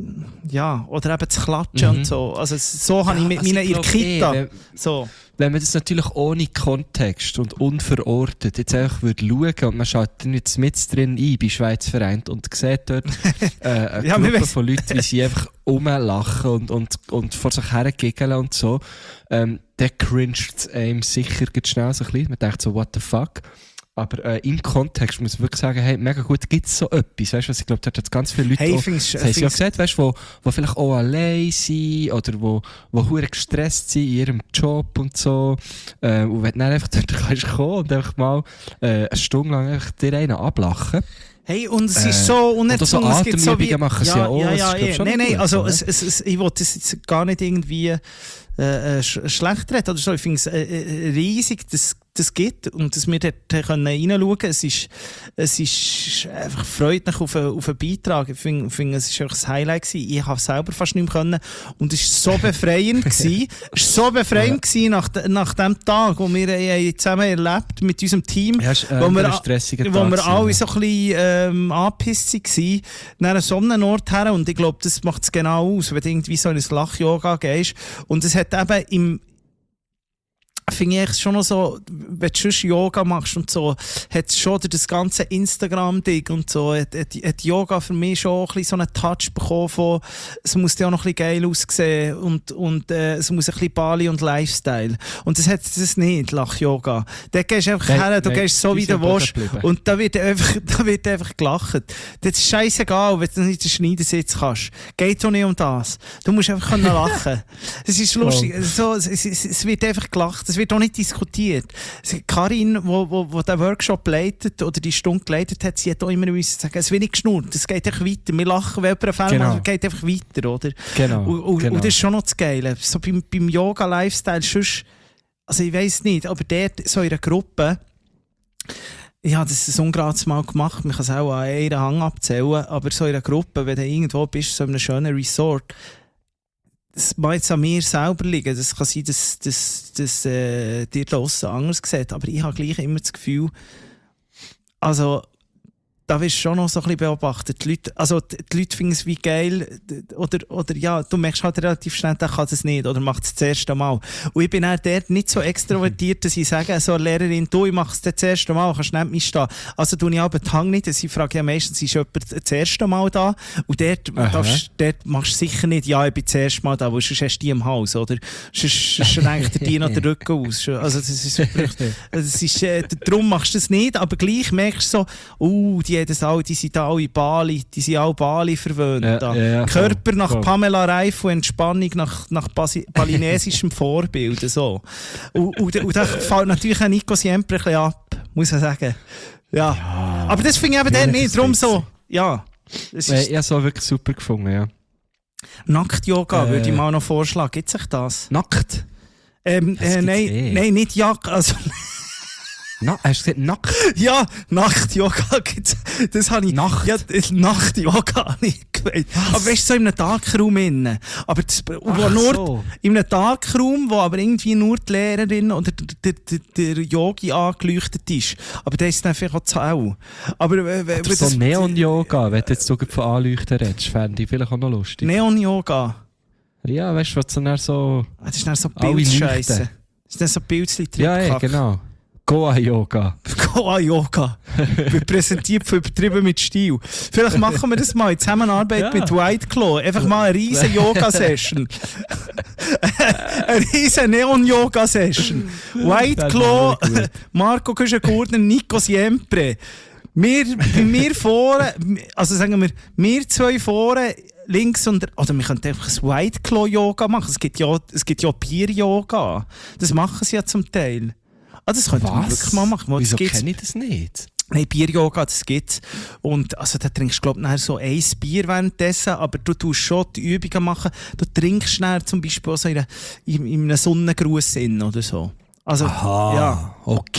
Ja, oder eben zu klatschen und so. Also so habe ich mit meiner Kita. Wenn man das natürlich ohne Kontext und unverortet jetzt einfach würde schauen und man schaut dann jetzt mit drin ein bei Schweiz vereint und sieht dort eine Gruppe von Leuten, wie sie einfach rumlachen und vor sich her giggeln und so, dann cringed es einem sicher schnell so ein bisschen. Man denkt so, what the fuck? Aber im Kontext muss man wirklich sagen, hey, mega gut, gibt es so etwas, weißt du, was ich glaube, dort hat ganz viele Leute, das haben sie ja gesagt, weißt du, wo vielleicht auch allein sind oder wo hure gestresst sind in ihrem Job und so, und wenn du dann einfach dort kannst kommen und einfach mal eine Stunde lang einfach dir einen ablachen. Hey, und es ist so unerzwungen, so es gibt so wie... machen sie ja auch. Nein, also ich wollte das jetzt gar nicht irgendwie schlecht reden oder so. Ich finde es riesig, dass das gibt und dass wir dort reinschauen können. Es ist einfach freundlich auf einen Beitrag. Ich finde, es war ein Highlight gewesen. Ich habe es selber fast nicht mehr können. Und es war so befreiend gewesen. Es war so befreiend gewesen nach dem Tag, wo wir zusammen erlebt mit unserem Team, wo wir alle so ein bisschen angepisst waren, nach so einem Ort her. Und ich glaube, das macht es genau aus, wenn du irgendwie so in ein Lach-Yoga gehst. Und es hat eben finde ich schon noch so, wenn du schon Yoga machst und so, hat es schon das ganze Instagram-Ding und so, hat Yoga für mich schon ein bisschen so einen Touch bekommen von, es muss ja auch noch ein bisschen geil aussehen und es muss ein bisschen Bali und Lifestyle. Und das hat das nicht, Lach-Yoga. Da gehst du einfach her, du gehst so wie du willst und da wird einfach gelacht. Das ist scheissegal, wenn du nicht den Schneidersitz kannst. Geht doch nicht um das. Du musst einfach lachen. Es ist lustig. So, es wird einfach gelacht. Es wird auch nicht diskutiert. Karin, die den Workshop leitet oder die Stunde geleitet hat, sie hat auch immer sagen, es wird nicht geschnurrt, es geht einfach weiter. Wir lachen, wenn jemand einen Fall macht, es geht einfach weiter, oder? Genau. Und das ist schon noch das Geile. So beim Yoga-Lifestyle, sonst, also ich weiss nicht, aber dort, so in einer Gruppe, ich habe das ungerades Mal gemacht, man kann es auch an einen Hang abzählen, aber so in einer Gruppe, wenn du irgendwo bist, so in einem schönen Resort, das mag jetzt an mir selber liegen. Das kann sein, dass dir draussen anders sieht. Aber ich habe gleich immer das Gefühl, also da wirst du schon noch so ein bisschen beobachtet. Die Leute finden es wie geil. Oder ja, du merkst halt relativ schnell, der kann das nicht. Oder macht es das erste Mal. Und ich bin auch dort nicht so extrovertiert, dass ich sage, so eine Lehrerin, du, ich mache es das erste Mal, kannst du nicht mitstehen. Also tue ich aber den Hang nicht. Ich frage ja meistens, ist jemand das erste Mal da? Und dort machst du sicher nicht, ja, ich bin das erste Mal da, weil sonst hast du die im Haus, oder? Sonst renkt dir die noch den Rücken aus. Also darum machst du das nicht, aber gleich merkst du so, die sind alle Bali, die sind alle Bali verwöhnt. Ja, Körper nach voll. Pamela Reif und Entspannung nach balinesischem Vorbild. So. Und da fällt natürlich auch Nico Siempre ein bisschen ab, muss ich sagen. Ja. Aber das finde ich eben dann nicht, darum so. Ja. Ich habe es auch wirklich super gefunden, ja. Nackt-Yoga würde ich mal noch vorschlagen. Gibt es das? Nackt? Nein, nicht Jagd. Also, hast du gesagt nackt? Ja, Nacht-Yoga gibt's. Das habe ich... Nacht-Yoga habe ich gewählt. Aber weißt du, so in einem Darkraum innen. Aber in einem Darkraum, wo aber irgendwie nur die Lehrerin oder der Yogi angeleuchtet ist. Aber der ist dann vielleicht auch zu hell. Aber so Neon-Yoga, wenn du jetzt so von Anleuchten redest, fände ich vielleicht auch noch lustig. Neon-Yoga? Ja, weißt du, was dann so... Das ist dann so Bildscheiße. Das ist dann so Bildchen drin. Ja, genau. Goa-Yoga. Goa-Yoga. Wird präsentiert von Übertrieben mit Stil. Vielleicht machen wir das mal in Zusammenarbeit mit White Claw. Einfach mal eine riesen Yoga-Session. Eine riesen Neon-Yoga-Session. White Claw, Marco Köschen-Gurtner, Nico Siempre. Wir vorne, also sagen wir zwei vorne, links und... Oder wir könnten einfach ein White Claw Yoga machen. Es gibt ja Bier-Yoga. Das machen sie ja zum Teil. Das könnte man wirklich mal machen. Wieso kenne ich das nicht? Nein, Bier-Yoga, das gibt's. Und also, da trinkst du, glaube ich, so ein Bier währenddessen, aber du tust schon die Übungen machen. Du trinkst dann zum Beispiel auch so in einem Sonnengruß oder so. Also, aha, ja.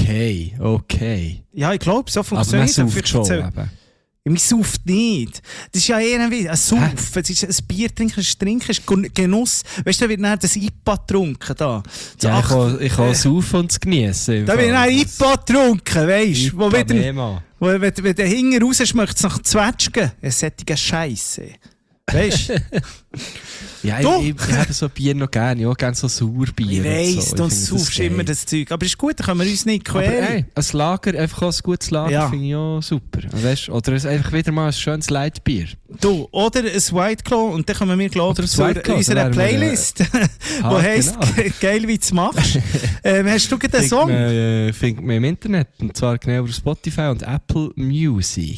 Okay. Ja, ich glaube, so funktioniert es. Aber man sauft schon eben. Man sauft nicht. Das ist ja eher wie ein Sauf. Es ist ein Bier trinken, ist Genuss. Weißt du, da wird dann das IPA getrunken. Da. So Ja, ich kann saufen und es geniessen. Da wird dann IPA getrunken, weißt du? Wenn der hinten raus schmeckt es nach Zwetschgen. Es sollte Scheisse. Weißt du? Ja, ich habe so Bier noch gerne. Ich auch gerne so Sauerbier. Ich weiss, du saufst immer das Zeug. Aber ist gut, dann können wir uns nicht quälen. Ein Lager, einfach auch ein gutes Lager, finde ich auch super. Weißt, oder einfach wieder mal ein schönes Leitbier. Du, oder ein White Claw, und dann kommen wir, glaube ich, zu unserer Playlist, die heisst «Geil, wie du es machst». Hast du einen Song? Findet man im Internet, und zwar genau über Spotify und Apple Music.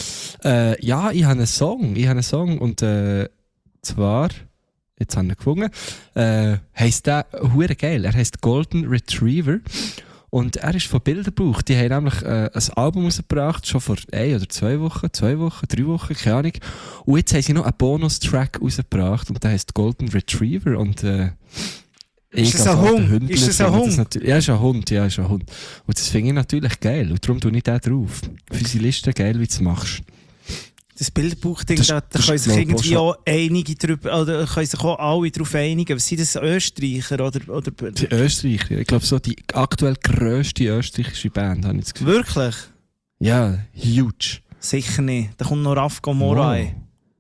Ja, ich habe einen Song, und zwar... Jetzt habe ich ihn gefunden. Heisst der hure geil. Er heisst Golden Retriever. Und er ist von Bilderbuch. Die haben nämlich ein Album rausgebracht, schon vor 1 oder 2 Wochen, 3 Wochen, keine Ahnung. Und jetzt haben sie noch einen Bonus-Track rausgebracht und der heisst Golden Retriever. Und, ist das ein Hund? Ist das ein Hund? Ja, ist ein Hund. Und das finde ich natürlich geil. Und darum tue ich den drauf. Für unsere Liste geil, wie du es machst. Das Bildbuchding, da können sich irgendwie auch einige drüber, oder können sich auch alle darauf einigen. Was sind das, Österreicher? Oder? Die Österreicher, ich glaube so die aktuell grösste österreichische Band, habe ich das Gefühl. Wirklich? Ja, huge. Sicher nicht. Da kommt noch Raf Gamora.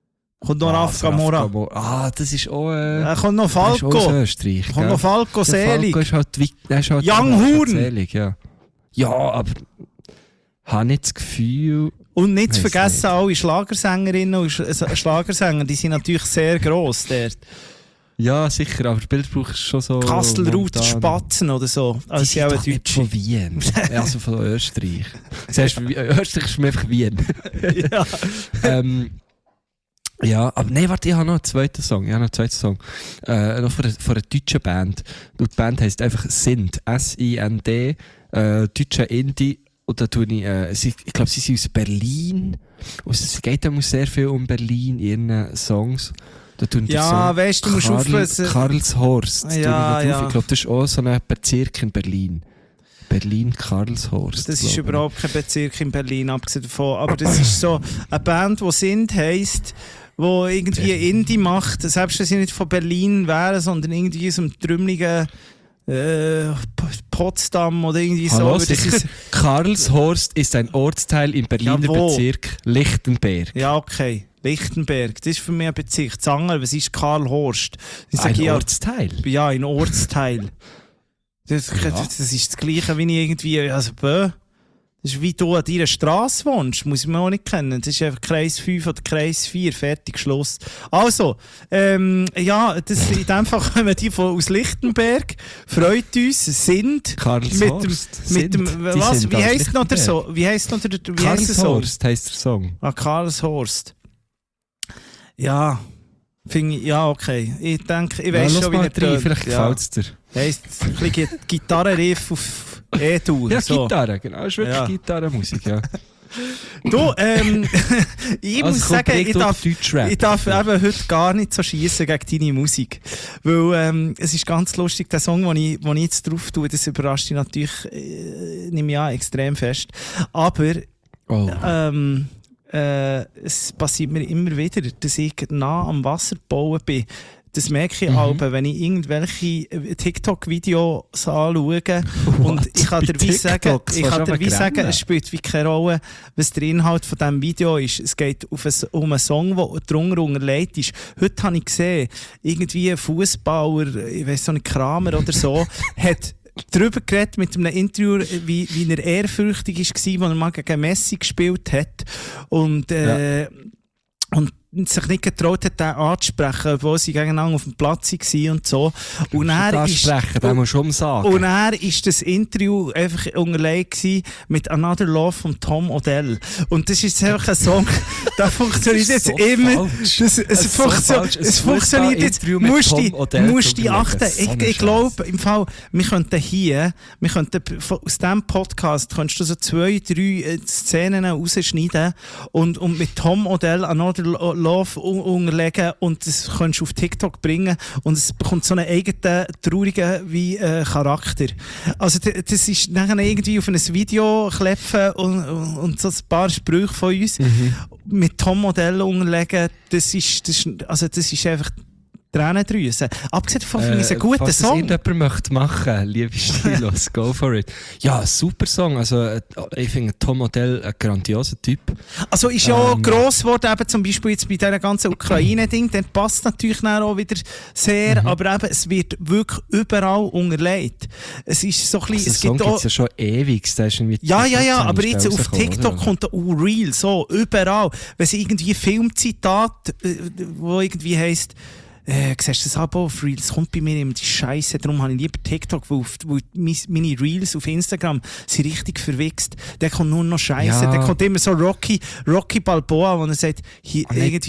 Das ist auch... Da kommt noch Falco. Das ist auch Österreich. Da kommt noch Falco Selig. Falco ist halt Young Horn. Selig, ja. Ja, aber... habe nicht das Gefühl... Und nicht zu vergessen, alle Schlagersängerinnen und Schlagersänger, die sind natürlich sehr gross dort. Ja, sicher, aber Bildbuch ist schon so... Kastelruther Spatzen oder so. Also die sind auch nicht von Wien. Also von Österreich. Das heißt, Österreich ist für mich einfach Wien. Ja. Ja, aber nein, warte, ich habe noch einen zweiten Song. Noch von einer deutschen Band. Die Band heisst einfach Sind. S-I-N-D. Deutsche Indie. Und da tue ich glaube, sie sind aus Berlin. Und es geht auch sehr viel um Berlin in ihren Songs. Da tun ja, weißt du, musst aufpassen. Karlshorst. Ja. Ich glaube, das ist auch so ein Bezirk in Berlin. Berlin-Karlshorst. Das ist überhaupt kein Bezirk in Berlin, abgesehen davon. Aber das ist so eine Band, die Sind heisst, wo irgendwie Indie macht. Selbst wenn sie nicht von Berlin wären, sondern irgendwie so einem trümmeligen Potsdam oder irgendwie Hallo, so. Karlshorst ist ein Ortsteil im Berliner Bezirk Lichtenberg. Ja, okay. Lichtenberg, das ist für mich ein Bezirk. Zanger, was ist Karlhorst? Ein Ortsteil? Ja, ein Ortsteil. Das ist das Gleiche wie ich irgendwie... Also, das ist wie du an deiner Straße wohnst, muss man auch nicht kennen. Das ist einfach Kreis 5 oder Kreis 4, fertig, Schluss. Also, ja, in dem Fall kommen die aus Lichtenberg, freut uns, Sind. Karlshorst. Mit dem was? Wie heisst noch der Song? Karlshorst heisst der Song. Karlshorst. Ja, finde ich, ja, okay. Ich denke, ich weiss schon, wie er tönt. Vielleicht gefällt es dir. Heisst, ein bisschen Gitarrenriff auf E-Dur. Ja, so. Gitarre, genau. Das ist wirklich Gitarrenmusik, ja. Du, ich muss sagen, ich darf eben heute gar nicht so schiessen gegen deine Musik. Weil es ist ganz lustig, der Song, den ich jetzt drauf tue, das überrascht dich natürlich, nehme ich an, extrem fest. Aber es passiert mir immer wieder, dass ich nah am Wasser bauen bin. Das merke ich auch, wenn ich irgendwelche TikTok-Videos anschaue. Und ich kann dir wie sagen, es spielt wie keine Rolle, was der Inhalt von diesem Video ist. Es geht um einen Song, der drunter unterlegt ist. Heute habe ich gesehen, irgendwie ein Fußballer, ich weiss nicht, Kramer oder so, hat darüber geredet mit einem Interview, wie er ehrfürchtig war, als er mal gegen Messi gespielt hat. Und sich nicht getraut hat, den anzusprechen, obwohl sie gegeneinander auf dem Platz waren und so. Und er ist das Interview einfach unterlegt mit Another Love von Tom Odell. Und das ist einfach ein Song, der funktioniert jetzt so immer. Es funktioniert jetzt. Du musst die achten. Ich glaube, im Fall, wir könnten aus diesem Podcast kannst du so 2-3 Szenen rausschneiden und mit Tom Odell Another Love unterlegen und das kannst du auf TikTok bringen und es bekommt so einen eigenen, traurigen Charakter. Also das ist nachher irgendwie auf ein Video klepfen und so ein paar Sprüche von uns mit Tom Modell unterlegen, das ist einfach Tränendrüsen. Abgesehen davon finde ich es einen guten falls Song. Falls das jemand möchte machen, liebe Stilos, go for it. Ja, super Song. Also, ich finde Tom Odell ein grandioser Typ. Also ist ja auch gross geworden, eben zum Beispiel jetzt bei diesem ganzen Ukraine-Ding, dann passt natürlich dann auch wieder sehr, aber eben, es wird wirklich überall unterlegt. Es ist so ein bisschen... Also, Song gibt es ja schon ewig. Der ist ja, aber jetzt auf TikTok kommt der Real, so, überall. Wenn es irgendwie Filmzitat, wo irgendwie heisst, siehst du das Abo auf Reels? Kommt bei mir immer die Scheiße. Darum habe ich lieber TikTok, weil meine Reels auf Instagram sind richtig verwichst. Der kommt nur noch Scheiße. Der kommt immer so Rocky Balboa, wo er sagt, hier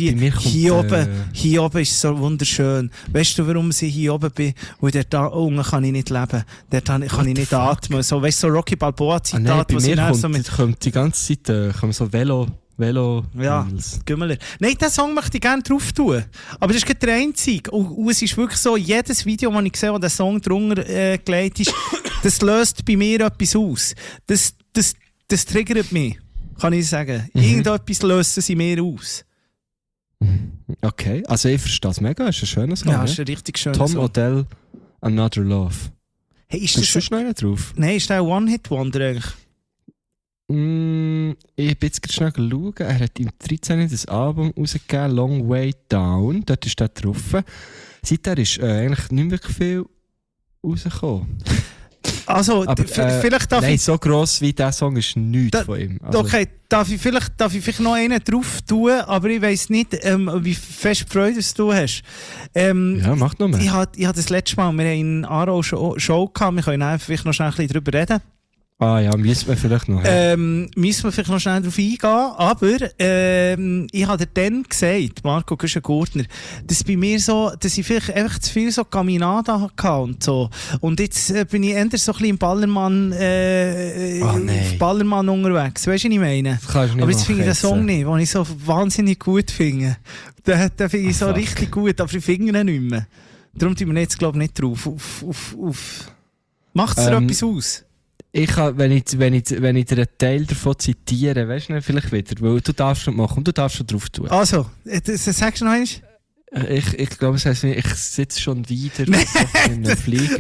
oben ist so wunderschön. Weißt du, warum ich hier oben bin? Weil da unten kann ich nicht leben. Dort kann ich nicht atmen. So, weißt du, so Rocky Balboa-Zitat, bei mir kommt die ganze Zeit so Velo. Ja, Gümmeler. Nein, diesen Song möchte ich gerne drauf tun. Aber das ist der einzige. Und es ist wirklich so, jedes Video, das ich sehe, wo der Song drunter gelegt ist, das löst bei mir etwas aus. Das triggert mich, kann ich sagen. Irgendetwas löst es in mir aus. Okay, also ich verstehe es mega. Es ist ein schöner Song. Ja, es ist ein richtig schöner Tom Song. Odell, Another Love. Hey, ist das noch einer drauf? Nein, ist der ein One-Hit-Wonder eigentlich? Ich bin jetzt schnell schauen. Er hat im 13. das Album rausgegeben, Long Way Down. Dort ist der drauf. Seither ist eigentlich nicht wirklich viel rausgekommen. Also, aber, vielleicht darf nein, ich... so gross wie dieser Song ist nichts von ihm. Also, okay, darf ich vielleicht noch einen drauf tun, aber ich weiss nicht, wie fest Freude du hast. Ja, mach noch mal. Ich hab das letzte Mal, wir haben in Aarau Show gehabt, wir können einfach noch schnell ein bisschen drüber reden. Ah ja, müssen wir vielleicht noch. Müssen wir vielleicht noch schnell darauf eingehen, aber ich habe dir dann gesagt, Marco Güschen-Gurtner, dass bei mir so, dass ich vielleicht einfach zu viel so Caminada hatte und so. Und jetzt bin ich eher so ein bisschen im Ballermann, Ballermann unterwegs. Weißt du, was ich meine? Aber jetzt finde ich den Song nicht, den ich so wahnsinnig gut finde. Den finde ich so richtig gut, aber ich finde ihn nicht mehr. Darum tun wir jetzt, glaube ich, nicht drauf. Macht es dir etwas aus? Ich kann, wenn ich dir einen Teil davon zitiere, weißt du, vielleicht wieder, weil du darfst schon machen und du darfst schon drauf tun. Also, sagst du noch eins? Ich glaube, es heisst, ich sitze schon wieder in einem Flieger.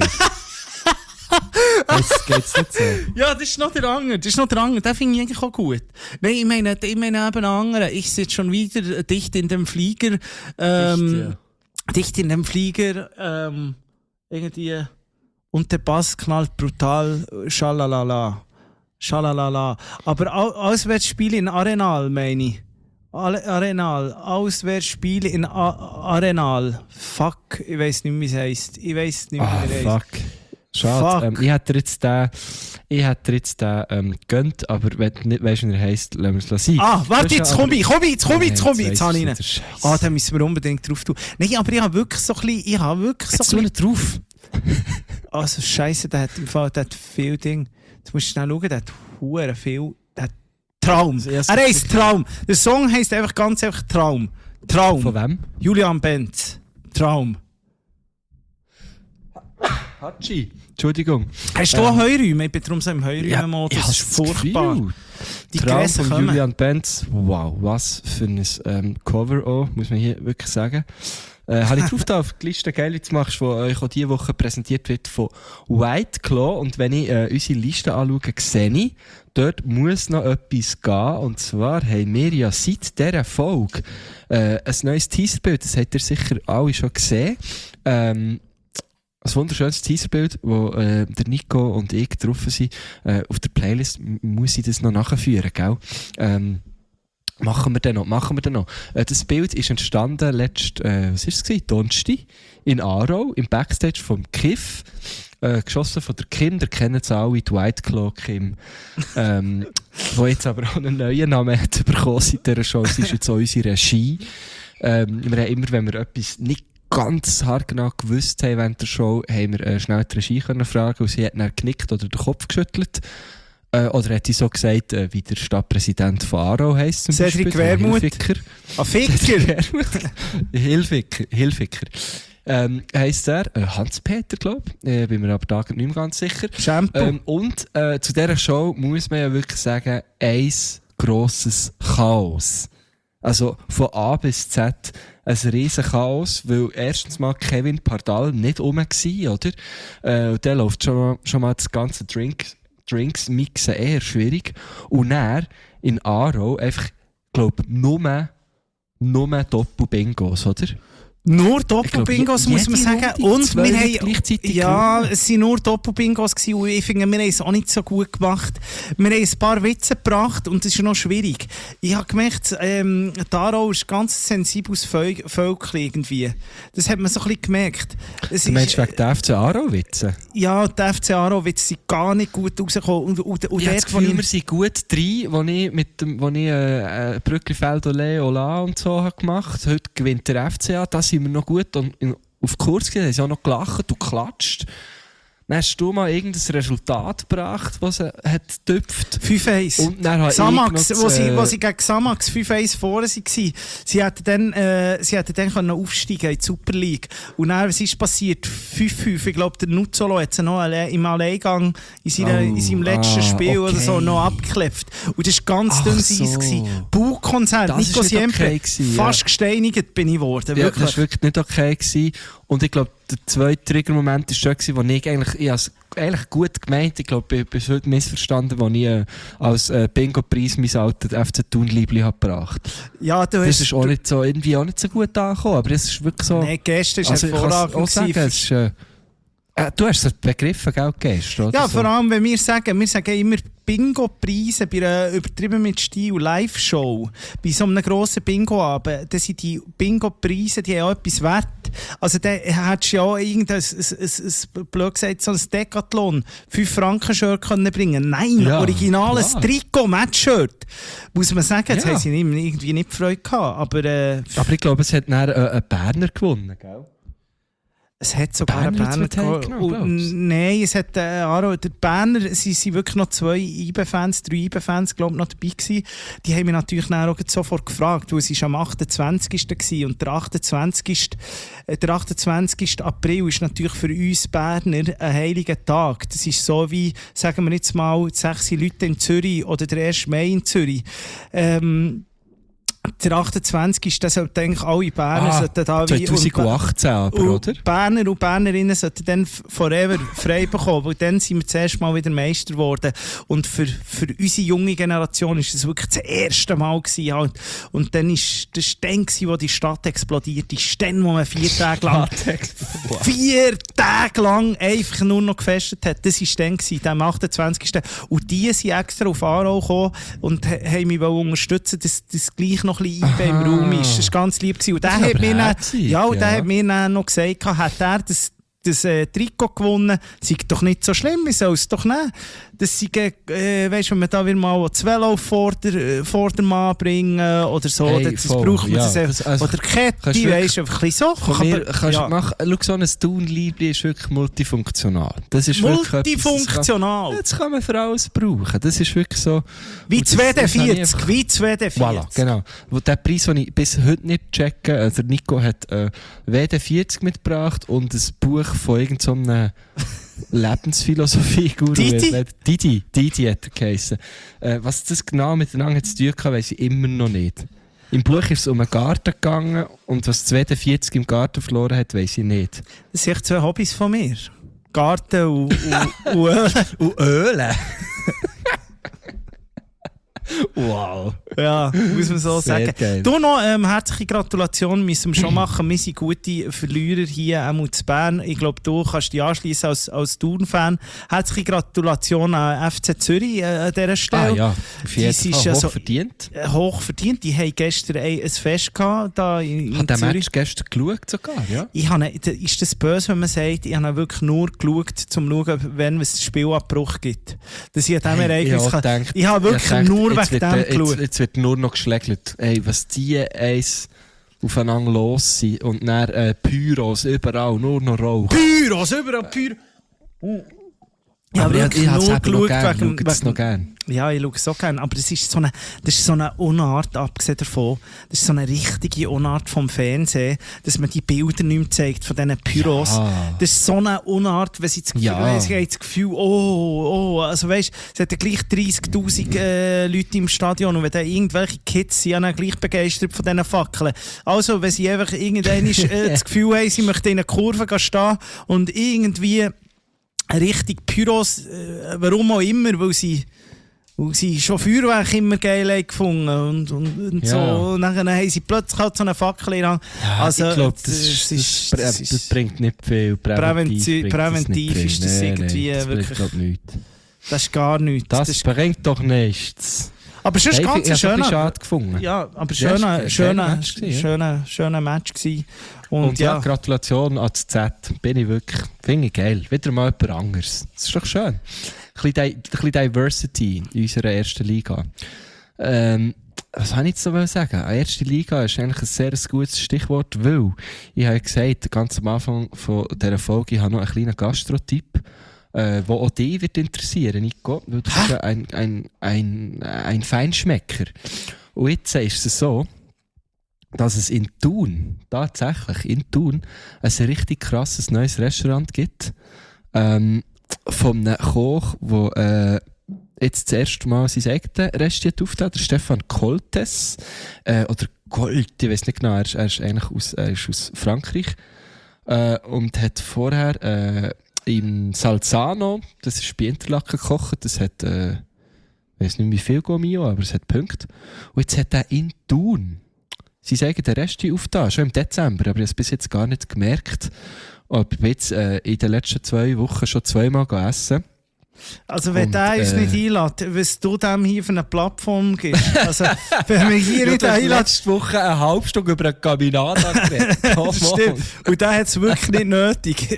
Das geht's nicht so. Ja, das ist noch der andere. Den finde ich eigentlich auch gut. Nein, ich meine eben einen anderen. Ich sitze schon wieder dicht in dem Flieger. Dicht in dem Flieger. Irgendwie... Und der Bass knallt brutal, schalalala. Schalalala. Aber Auswärtsspiele in Arenal, meine ich. Arenal. Auswärtsspiele in Arenal. Fuck, ich weiss nicht, wie es heisst. Wie es heisst. Fuck. Schade. Ich hätte dir jetzt den gönnt, aber wenn du nicht weißt, wie er heisst, lassen wir es sein. Warte, jetzt komm ich. Jetzt habe ich ihn. Da müssen wir unbedingt drauf tun. Nein, aber ich habe wirklich so ein bisschen... Jetzt tun wir drauf. Also Scheiße, der hat viel Ding. Jetzt musst du schnell schauen, der hat verdammt viel. Der hat Traum. Er heisst Traum. Der Song heisst einfach ganz einfach Traum. Traum. Von wem? Julian Benz. Traum. Hatschi. Entschuldigung. Hast du Heuräume? Ich bin darum so im Heuräume-Modus. Ja, das ist furchtbar. Die Traum von Julian Benz. Wow, was für ein Cover auch, muss man hier wirklich sagen. Habe ich drauf, auf die Liste geil jetzt machst, die euch auch diese Woche präsentiert wird von White Claw. Und wenn ich unsere Liste anschaue, sehe ich, dort muss noch etwas gehen. Und zwar haben wir ja seit dieser Folge ein neues Teaserbild. Das habt ihr sicher alle schon gesehen. ein wunderschönes Teaserbild, wo der Nico und ich drauf sind. Auf der Playlist muss ich das noch nachführen, gell? Machen wir dann noch. Das Bild ist entstanden was ist es? Donnerstag in Aarau, im Backstage vom Kiff. Geschossen von der Kim, der kennen es alle, die White Claw Kim. Wo jetzt aber auch einen neuen Namen hat bekommen seit dieser Show. Sie ist jetzt auch unsere Regie. Wir haben immer, wenn wir etwas nicht ganz haargenau gewusst haben während der Show, haben wir schnell die Regie können fragen und sie hat dann genickt oder den Kopf geschüttelt. Oder hat sie so gesagt, wie der Stadtpräsident von Aarau heisst zum Beispiel? Cedric Wermuth. Ficker. Hilfiger. Heisst er, Hans-Peter, glaube ich. Bin mir aber da nicht mehr ganz sicher. Shampoo. Und zu dieser Show muss man ja wirklich sagen, ein grosses Chaos. Also von A bis Z ein riesen Chaos, weil erstens mal Kevin Pardal nicht rum war, oder? Und dann läuft schon mal das ganze Drinks mixen eher schwierig. Und dann in Aarau einfach, glaube ich, nur Doppel-Bingos, oder? Nur Doppel-Bingos, muss man sagen. Und wir haben, es waren nur Doppel-Bingos gewesen, und ich finde, wir haben es auch nicht so gut gemacht. Wir haben ein paar Witze gebracht und das ist noch schwierig. Ich habe gemerkt, Aarau ist ein ganz sensibles Völkchen irgendwie. Das hat man so ein bisschen gemerkt. Du meinst wegen der FC Aarau-Witze? Ja, die FC Aarau-Witze sind gar nicht gut rausgekommen. Und ich habe das Gefühl, wir sind gut drin, wo ich Brücklifeld Ola und so habe gemacht. Heute gewinnt der FCA, das sind wir noch gut und auf Kurs gesehen, haben sie auch noch gelacht und geklatscht. Dann hast du mal irgendein Resultat gebracht, das sie hat getüpft. 5-1. Und dann Xamax, wo sie gegen Xamax 5-1 vorne waren. Sie hätten dann können aufsteigen in die Super League. Und dann, was ist passiert? 5-5. Ich glaube, der Nuzzolo hat sie noch im Alleingang in seinem letzten Spiel oder so noch abgeklebt. Und das war ganz dünnes Eis. Baukonzert, Nico Siempre. Fast gesteinigt bin ich geworden. Ja, das war wirklich nicht okay gewesen. Und ich glaube, der zweite Triggermoment war der, wo ich eigentlich gut gemeint, ich glaube, ich bin heute missverstanden, wo ich als Bingo-Preis mein altes FC Thun-Liebli habe gebracht. Ja, das ist auch nicht so, irgendwie auch nicht so gut angekommen, aber es ist wirklich so... Nein, gestern war hervorragend. Du hast es begriffen, gell, gestern? Ja, vor allem, wenn wir sagen immer Bingo-Preise bei einer übertrieben mit Stil Live-Show, bei so einem grossen Bingo-Abend, dann sind die Bingo-Preise, die haben auch etwas wert. Also dann hättest du ja auch irgendein, blöd gesagt, so ein Decathlon 5-Franken-Shirt können bringen. Nein, ja, originales Trikot, Match-Shirt. Muss man sagen, jetzt haben sie irgendwie nicht Freude gehabt. Aber ich glaube, es hat dann ein Berner gewonnen, gell? Es hat sogar einen Berner gewonnen. Nein, es hat der Berner, sie sind wirklich noch 3 IB-Fans, glaube ich, noch dabei gewesen. Die haben mich natürlich auch sofort gefragt, weil es am 28. war. Und der 28. April ist natürlich für uns Berner ein heiliger Tag. Das ist so wie, sagen wir jetzt mal, 6 Leute in Zürich oder der 1. Mai in Zürich. Der 28. Das sollten eigentlich alle Berner da 2018 aber, oder? Berner und Bernerinnen sollten dann forever frei bekommen, weil dann sind wir das erste Mal wieder Meister geworden. Und für unsere junge Generation war das wirklich das erste Mal gewesen, halt. Und dann ist das dann, wo die Stadt explodiert ist, dann, wo man 4 Tage lang 4 Tage lang einfach nur noch gefestet hat. Das war dann gewesen, am 28. Und die sind extra auf Aarau gekommen und haben mich unterstützen, dass das gleich noch ein bisschen IB im Raum ist. Das war ganz lieb. Und der hat mir dann noch gesagt, hat er das Trikot gewonnen, sei doch nicht so schlimm, wir sollen es doch nehmen. Das sei, weißt du, wenn man da wieder mal das Velo vor der Mann bringen oder so, hey, das braucht man das einfach. Oder Kette, weißt du, einfach ein bisschen so. So ein Thun-Liebli ist wirklich multifunktional. Das ist multifunktional? Das kann man für alles brauchen. Das ist wirklich so... Wie 2D40. Voilà, genau. Der Preis, den ich bis heute nicht checke, also Nico hat WD40 mitgebracht und ein Buch von irgendeinem Lebensphilosophie-Guru. Didi hat er geheissen. Was das genau miteinander zu tun hat, weiss ich immer noch nicht. Im Buch ist es um einen Garten gegangen und was 42 im Garten verloren hat, weiss ich nicht. Das sind echt 2 Hobbys von mir. Garten und Ölen. Und Ölen? Wow. Ja, muss man so Sehr sagen. geil. Du noch herzliche Gratulation müssen wir schon machen. Wir sind gute Verlierer hier auch zu Bern. Ich glaube, du kannst dich anschließen als Thun-Fan. Herzliche Gratulation an FC Zürich an dieser Stelle. Ja, auf jeden Fall hochverdient. Hochverdient. Die haben gestern ein Fest gehabt, da in Hat der Zürich. Match gestern geschaut sogar, ja? Ist das böse, wenn man sagt, ich habe wirklich nur geschaut, um zu schauen, wenn es einen Spielabbruch gibt? Dass ich an diesem Ereignis ich habe wirklich nur wegen dem geschaut. Jetzt wird nur noch geschlägelt. Ey, was die eins aufeinander los sind und dann Pyros überall, nur noch Rauch. Pyros, überall Pyros! Ja, aber ich habe es nur noch gerne, wegen, schaue es noch gerne. Ja, ich schaue es so gerne, aber das ist so eine Unart, abgesehen davon, das ist so eine richtige Unart vom Fernsehen, dass man die Bilder nicht mehr zeigt von diesen Pyros. Ja. Das ist so eine Unart, wenn sie das Gefühl, also weisst, es hat ja gleich 30'000 Leute im Stadion und wenn dann irgendwelche Kids sind dann gleich begeistert von diesen Fackeln. Also, wenn sie einfach irgendwann das Gefühl haben, sie möchten in einer Kurve stehen und irgendwie richtig Pyros, warum auch immer, weil sie schon Feuerwerk immer geil haben gefunden und so. Und dann haben sie plötzlich halt so eine Fackel in der Hand. Ja, also, ich glaube, das bringt nicht viel. Präventiv ist das irgendwie das wirklich... bringt nichts. Das ist gar nichts. Das bringt doch nichts. Aber es ist ganz schöner... schade gefunden. Ja, aber Schöner Match gewesen. Und ja, Gratulation an das Z. Finde ich geil. Wieder mal jemand anderes. Das ist doch schön. Ein bisschen Diversity in unserer ersten Liga. Was soll ich jetzt so sagen? Die erste Liga ist eigentlich ein sehr gutes Stichwort, weil ich habe gesagt, ganz am Anfang von dieser Folge, ich habe noch einen kleinen Gastro-Tipp, der auch dich wird interessieren, Nico. Weil du bist ja ein Feinschmecker. Und jetzt ist es so, dass es in Thun, tatsächlich in Thun, ein richtig krasses neues Restaurant gibt. Von einem Koch, der jetzt das erste Mal sein eigenes Restaurant auftat, der Stefan Coltes. Oder Gold, ich weiß nicht genau, er ist eigentlich aus Frankreich. Und hat vorher im Salzano, das ist bei Interlaken gekocht, das hat, ich weiß nicht wie viel Gomio, aber es hat Punkte. Und jetzt hat er in Thun sein eigenes Restaurant aufgetan, schon im Dezember, aber ich habe es bis jetzt gar nicht gemerkt. Aber ich bin jetzt in den letzten 2 Wochen schon 2-mal essen. Also wenn der uns nicht einlädt, was du dem hier für eine Plattform gibst. Also wenn wir hier nicht einlädt... letzte Woche eine halbe Stunde über eine Caminada geredet. Das stimmt. Und der hat es wirklich nicht nötig.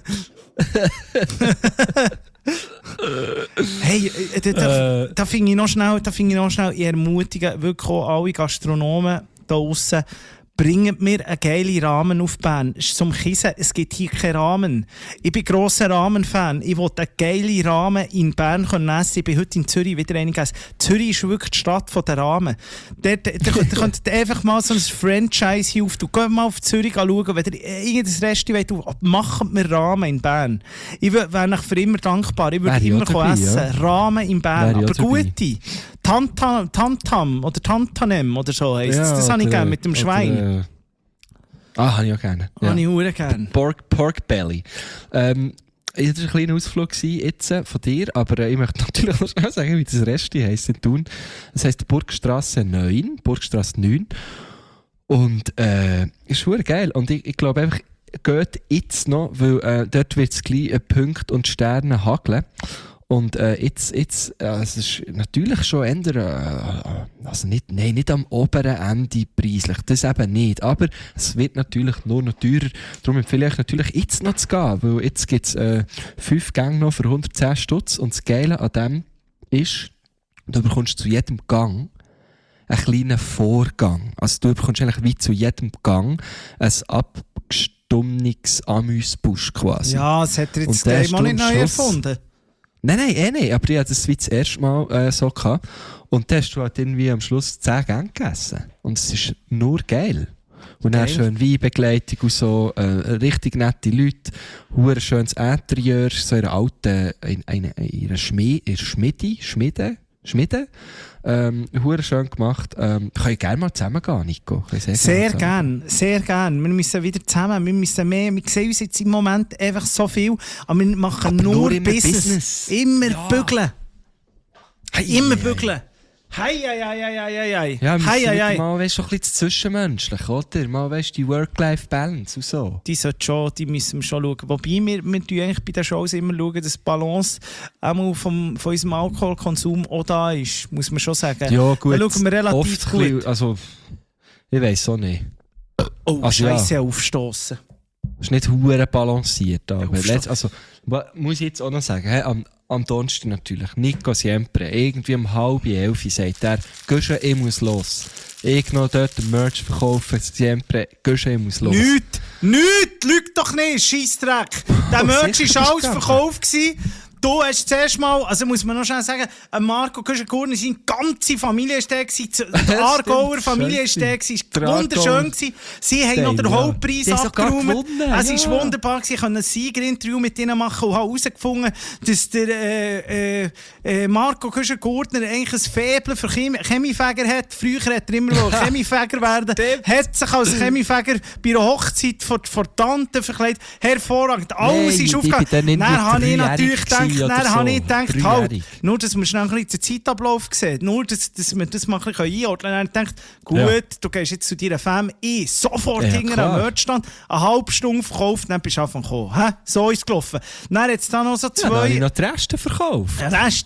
Hey, da finde ich noch schnell, ich ermutige wirklich auch alle Gastronomen da draussen, bringt mir einen geilen Rahmen auf Bern. Es ist zum Kissen, es gibt hier keinen Rahmen. Ich bin grosser Ramen-Fan. Ich will einen geilen Ramen in Bern essen. Ich bin heute in Zürich wieder einen gegessen. Zürich ist wirklich die Stadt der Ramen. Da könnt ihr einfach mal so ein Franchise hier auf. Du geh mal auf Zürich schauen, wenn ihr irgendein Restaurant wollt, macht mir Ramen in Bern. Ich wäre euch für immer dankbar. Ich würde immer essen. Ja. Ramen in Bern. Aber gute. Tantam oder Tantanem oder so heisst es. Das habe ich gerne mit dem Schwein. Habe ich auch gerne. Ja. Habe ich auch gerne. Pork Belly. Das war ein kleiner Ausflug jetzt von dir, aber ich möchte natürlich noch schnell sagen, wie das Resti heisst in Thun. Das heisst Burgstrasse 9. Und ist verdammt geil. Und ich glaube einfach, geht jetzt noch, weil dort wird es gleich Punkte und Sterne hageln. Und jetzt es ist natürlich schon eher, also nicht am oberen Ende preislich, das eben nicht, aber es wird natürlich nur noch teurer, darum empfehle ich natürlich jetzt noch zu gehen, weil jetzt gibt es 5 Gänge noch für 110 Stutz und das Geile an dem ist, du bekommst zu jedem Gang einen kleinen Vorgang, also du bekommst eigentlich wie zu jedem Gang ein abgestummenes Amüsbusch quasi. Ja, das hat er jetzt das Game auch nicht neu erfunden. Nein, aber ich hatte das wie das erste Mal so gehabt. Und dann hast du halt irgendwie am Schluss 10 Gänge gegessen. Und es ist nur geil. Und dann schön Weinbegleitung und so, richtig nette Leute, hure schönes Interieur, so in einer alten, in einer Schmiede. Hure schön gemacht. Können wir gerne mal zusammen gehen, Nico? Sehr gerne. Wir müssen wieder zusammen, wir müssen mehr. Wir sehen uns jetzt im Moment einfach so viel, aber wir machen nur Business. Immer bügeln. Immer bügeln. Hei. Ja, wir mal, weißt du, ein bisschen zwischenmenschlich, oder? Mal, weißt du, die Work-Life-Balance und so. Die müssen wir schon schauen. Wobei wir tun eigentlich bei den Shows immer schauen, dass die Balance auch von unserem Alkoholkonsum auch da ist, muss man schon sagen. Ja, gut. Da schauen wir relativ gut. Bisschen, also, ich weiss auch nicht. Oh, also, Scheisse, aufstossen. Das ist nicht hure balanciert. Aber also, muss ich jetzt auch noch sagen, hey, am Donnerstag natürlich, Nico Siempre, irgendwie um 10:30 sagt er, «Gehst ich muss los.» Ich noch dort den Merch verkaufen, Siempre, «Gehst ich muss los.» Nicht! Lüg doch nicht, Scheissdreck! Der Merch war alles verkauft. Du hast zuerst mal, also muss man noch schnell sagen, Marco Köschen-Gurner, seine ganze Familie war da, die Aargauer Familie war da, wunderschön gewesen. Sie haben noch den Hauptpreis abgeräumt. Es war wunderbar, sie konnten ein Siegerinterview mit ihnen machen und haben herausgefunden, dass der Marco Köschen-Gurner eigentlich ein Faible für Chemiefäger hat. Früher hat er immer Chemiefäger werden, hat sich als Chemiefäger bei einer Hochzeit vor Tante verkleidet. Hervorragend, alles ist aufgegangen. Dann habe ich natürlich gedacht, halt, nur dass man schnell ein bisschen den Zeitablauf sieht, nur dass wir das mal ein bisschen einordnen können. Dann denkt, gut, du gehst jetzt zu deiner Fam sofort hinter am Merchstand, eine halbe Stunde verkauft, dann bist du einfach gekommen. So ist es gelaufen. Dann hat es dann noch so 2... dann habe ich noch die Reste verkauft.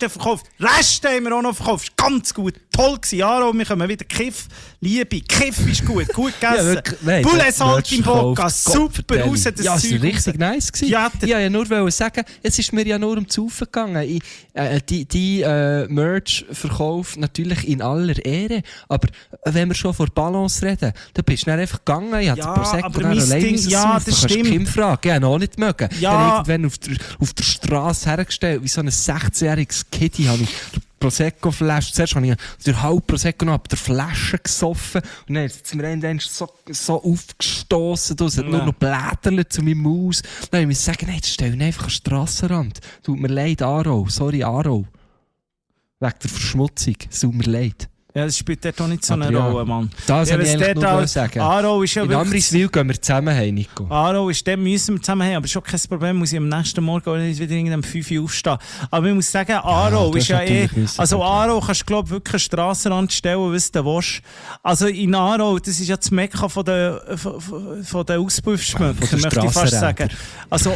Reste haben wir auch noch verkauft. Ganz gut, toll gewesen. Aro, wir kommen wieder Kiff. Liebe, Kiff ist gut gegessen. Poulet Salt im Boca, super raus. Ja, es war richtig nice gewesen. Ich wollte ja nur sagen, es ist mir ja nur um Saufen gegangen. Die Merch-Verkauf natürlich in aller Ehre, aber wenn wir schon von Balance reden, dann bist du dann einfach gegangen, ich hatte Prosecco dann alleine saufen. Das stimmt. Keine Frage, ich habe auch nicht mögen. Ja. Dann irgendwann auf der Straße hergestellt, wie so ein 16-jähriges Kitty, habe ich Prosecco-Flasche, zuerst habe ich durch halb Prosecco noch ab der Flasche gesoffen und dann ist mir irgendwann so aufgestossen, es hat nur noch Blätterle zu meinem Maus. Dann habe ich mir gesagt, nein, jetzt stell ihn einfach an den Strassenrand. Tut mir leid, Aro, sorry, Aro. Wegen der Verschmutzung, es tut mir leid. Ja, das spielt dort auch nicht so eine Rolle, Mann. Das wollte ich eigentlich nur sagen. Aro ist ja in Amriswil gehen wir zusammen heim, Nico. Aro ist, dem müssen wir zusammen heim, aber schon kein Problem, muss ich am nächsten Morgen nicht wieder um 5 Uhr aufstehen. Aber ich muss sagen, Aro ist ja also Aro kannst du, glaube ich, wirklich einen Strassenrand stellen, was du willst. Also in Aro, das ist ja das Mekka von den Auspuffschmöcken, möchte ich fast sagen. Also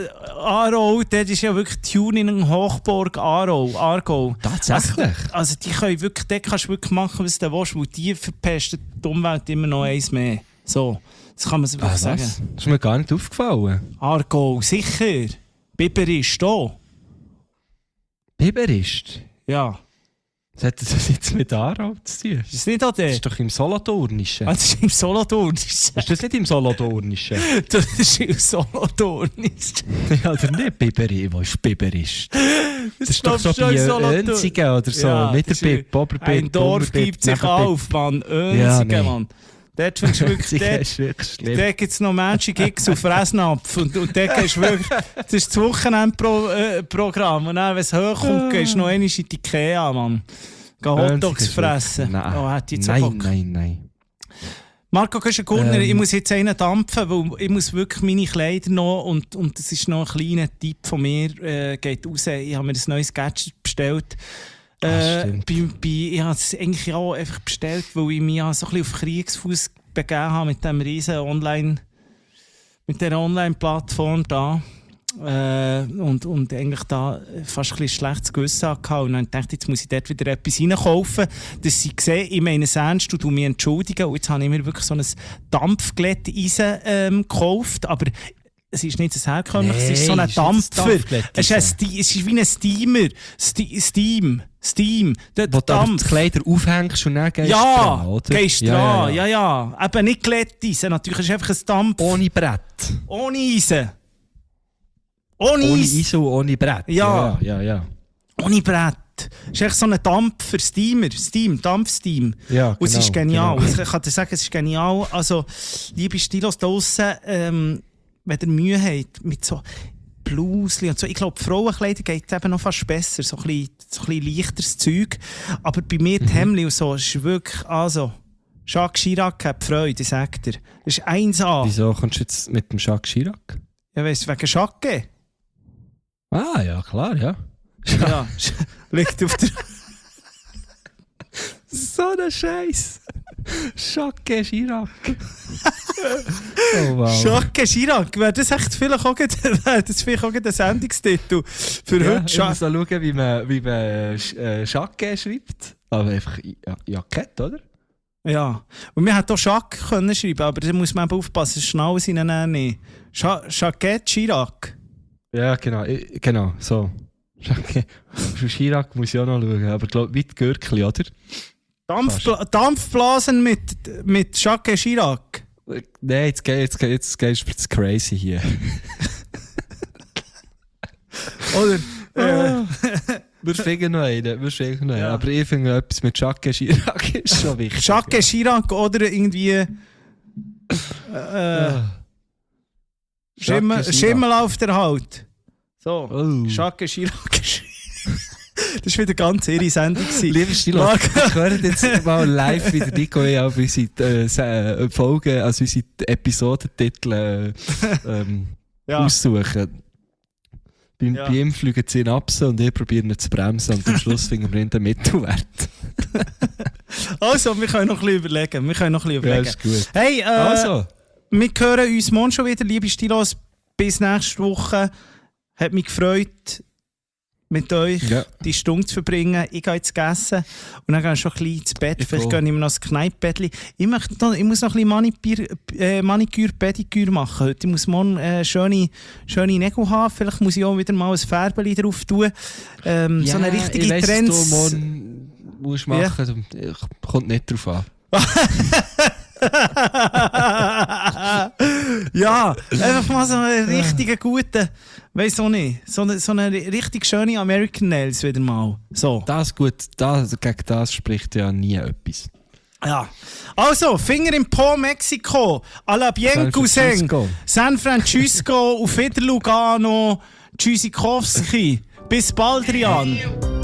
Aro, das ist ja wirklich Tuning Hochburg Aargau. Tatsächlich? Also die können wirklich, dort kannst du wirklich machen, was du willst, weil die verpesten die Umwelt immer noch eins mehr. So, das kann man so wirklich sagen. Das ist mir gar nicht aufgefallen. Aargau, sicher. Biber ist da. Biber ist? Ja. Was hat das jetzt mit Aarau zu tun? Ist das nicht auch der? Das ist doch im Solothurnischen. Das ist im Solothurnischen. Ist das nicht im Solothurnischen? Das ist im Solothurnischen. Ja, oder nicht Biberi? Wo ist Biberisch? Das ist doch so bei Önzigen oder so. Ja, nicht der Bib, Oberbib. Ein Dorf gibt sich auf, Mann. Önzigen, Mann. Dort findest du wirklich, dort gibt es noch Menschen Gigs auf Fressnapf und dort gehst du wirklich, das ist das Wochenendprogramm und dann, wenn es hochkommt, gehst du noch einmal in die Ikea, Mann. Geh Hotdogs fressen. Nein. Marco Köschen-Gurner, ich muss jetzt einen dampfen, weil ich muss wirklich meine Kleider noch und das ist noch ein kleiner Tipp von mir, geht raus, ich habe mir ein neues Gadget bestellt. Ich habe es eigentlich auch einfach bestellt, weil ich mich so ein bisschen auf Kriegsfuß begeben habe mit dem riesen mit dieser Online-Plattform da. Und eigentlich da fast ein bisschen schlechtes Gewissen hatte. Und dann dachte ich, jetzt muss ich dort wieder etwas reinkaufen, dass sie sehen, ich meine es ernst, du mich entschuldigen. Und jetzt habe ich mir wirklich so ein Dampfglätteisen gekauft, aber es ist nicht ein herkömmliches, es ist so ein Dampfer. Es ist wie ein Steamer. Steam. Wo du die Kleider aufhängst und dann gehst du dran, oder? Gehst dran, ja. Eben nicht Glätteisen, natürlich ist einfach ein Dampf. Ohne Brett. Ohne Eisen. Ohne Eisen und ohne Brett. Ja. Ohne Brett. Es ist echt so ein Dampfer, Dampfsteam. Ja, und es ist genial. Genau. Ich kann dir sagen, es ist genial. Also, liebe Stilos da draussen, wenn ihr Mühe habt mit so Blusli und so. Ich glaube, Frauenkleider geht eben noch fast besser. So ein bisschen leichteres Zeug. Aber bei mir die Hemdli und so ist wirklich, also, Jacques Chirac hat Freude, sagt er. Das ist 1A. Wieso kommst du jetzt mit dem Jacques Chirac? Ja, weißt du, wegen Jacques. Ah, ja, klar, ja. Ja, liegt auf der... So ein Scheiß. Jacques Chirac. Oh wow. Jacques Chirac, wäre das echt vielleicht auch der Sendungstitel für Ja, heute? ich muss noch schauen, wie man Jacques schreibt. Aber einfach Jackett, oder? Ja, und wir hätten auch Jacques können schreiben, aber da muss man eben aufpassen, schnell sein nicht. Jacques Chirac. Ja, genau, so. Für Chirac muss ich auch noch schauen, aber ich glaube, weit Gürkli, oder? Dampfblasen mit Jacques Chirac. Nein, jetzt gehst du für das Crazy hier. Oder? Wir finden noch einen. Ja. Aber ich finde etwas mit Jacques Chirac ist schon wichtig. Jacques Chirac oder irgendwie Schimmel auf der Haut. So, Jacques Chirac. Das war wieder eine ganz irre Sendung. Lieber Stilo, wir hören jetzt mal live, wie der Nico auf unsere Folgen, also unsere Episodentitel aussuchen. Bei ihm fliegen sie ihn ab und ich probiere ihn zu bremsen und am Schluss finden wir ihn den Mittelwert. Also, wir können noch ein bisschen überlegen. Ja, ist gut. Hey, also. Wir hören uns morgen schon wieder, liebe Stilos. Bis nächste Woche. Hat mich gefreut, mit euch die Stunde zu verbringen. Ich gehe jetzt essen und dann gehe ich schon ein bisschen ins Bett. Vielleicht gehe ich mir noch ein Kneippbettchen. Ich muss noch ein bisschen Maniküre, Pediküre machen heute. Ich muss morgen schöne Nägel haben. Vielleicht muss ich auch wieder mal ein Färbeli drauf tun. So eine richtige Trends. Was du morgen musst machen, kommt nicht drauf an. Ja, einfach mal so einen richtigen guten, weiss auch nicht, so eine richtig schöne American Nails wieder mal. So. Das ist gut, gegen das spricht ja nie etwas. Ja. Also, Finger im Po, Mexiko, a la bien cousin, San Francisco, auf Wiederlugano, Tschüssikowski. Bis bald, Rian.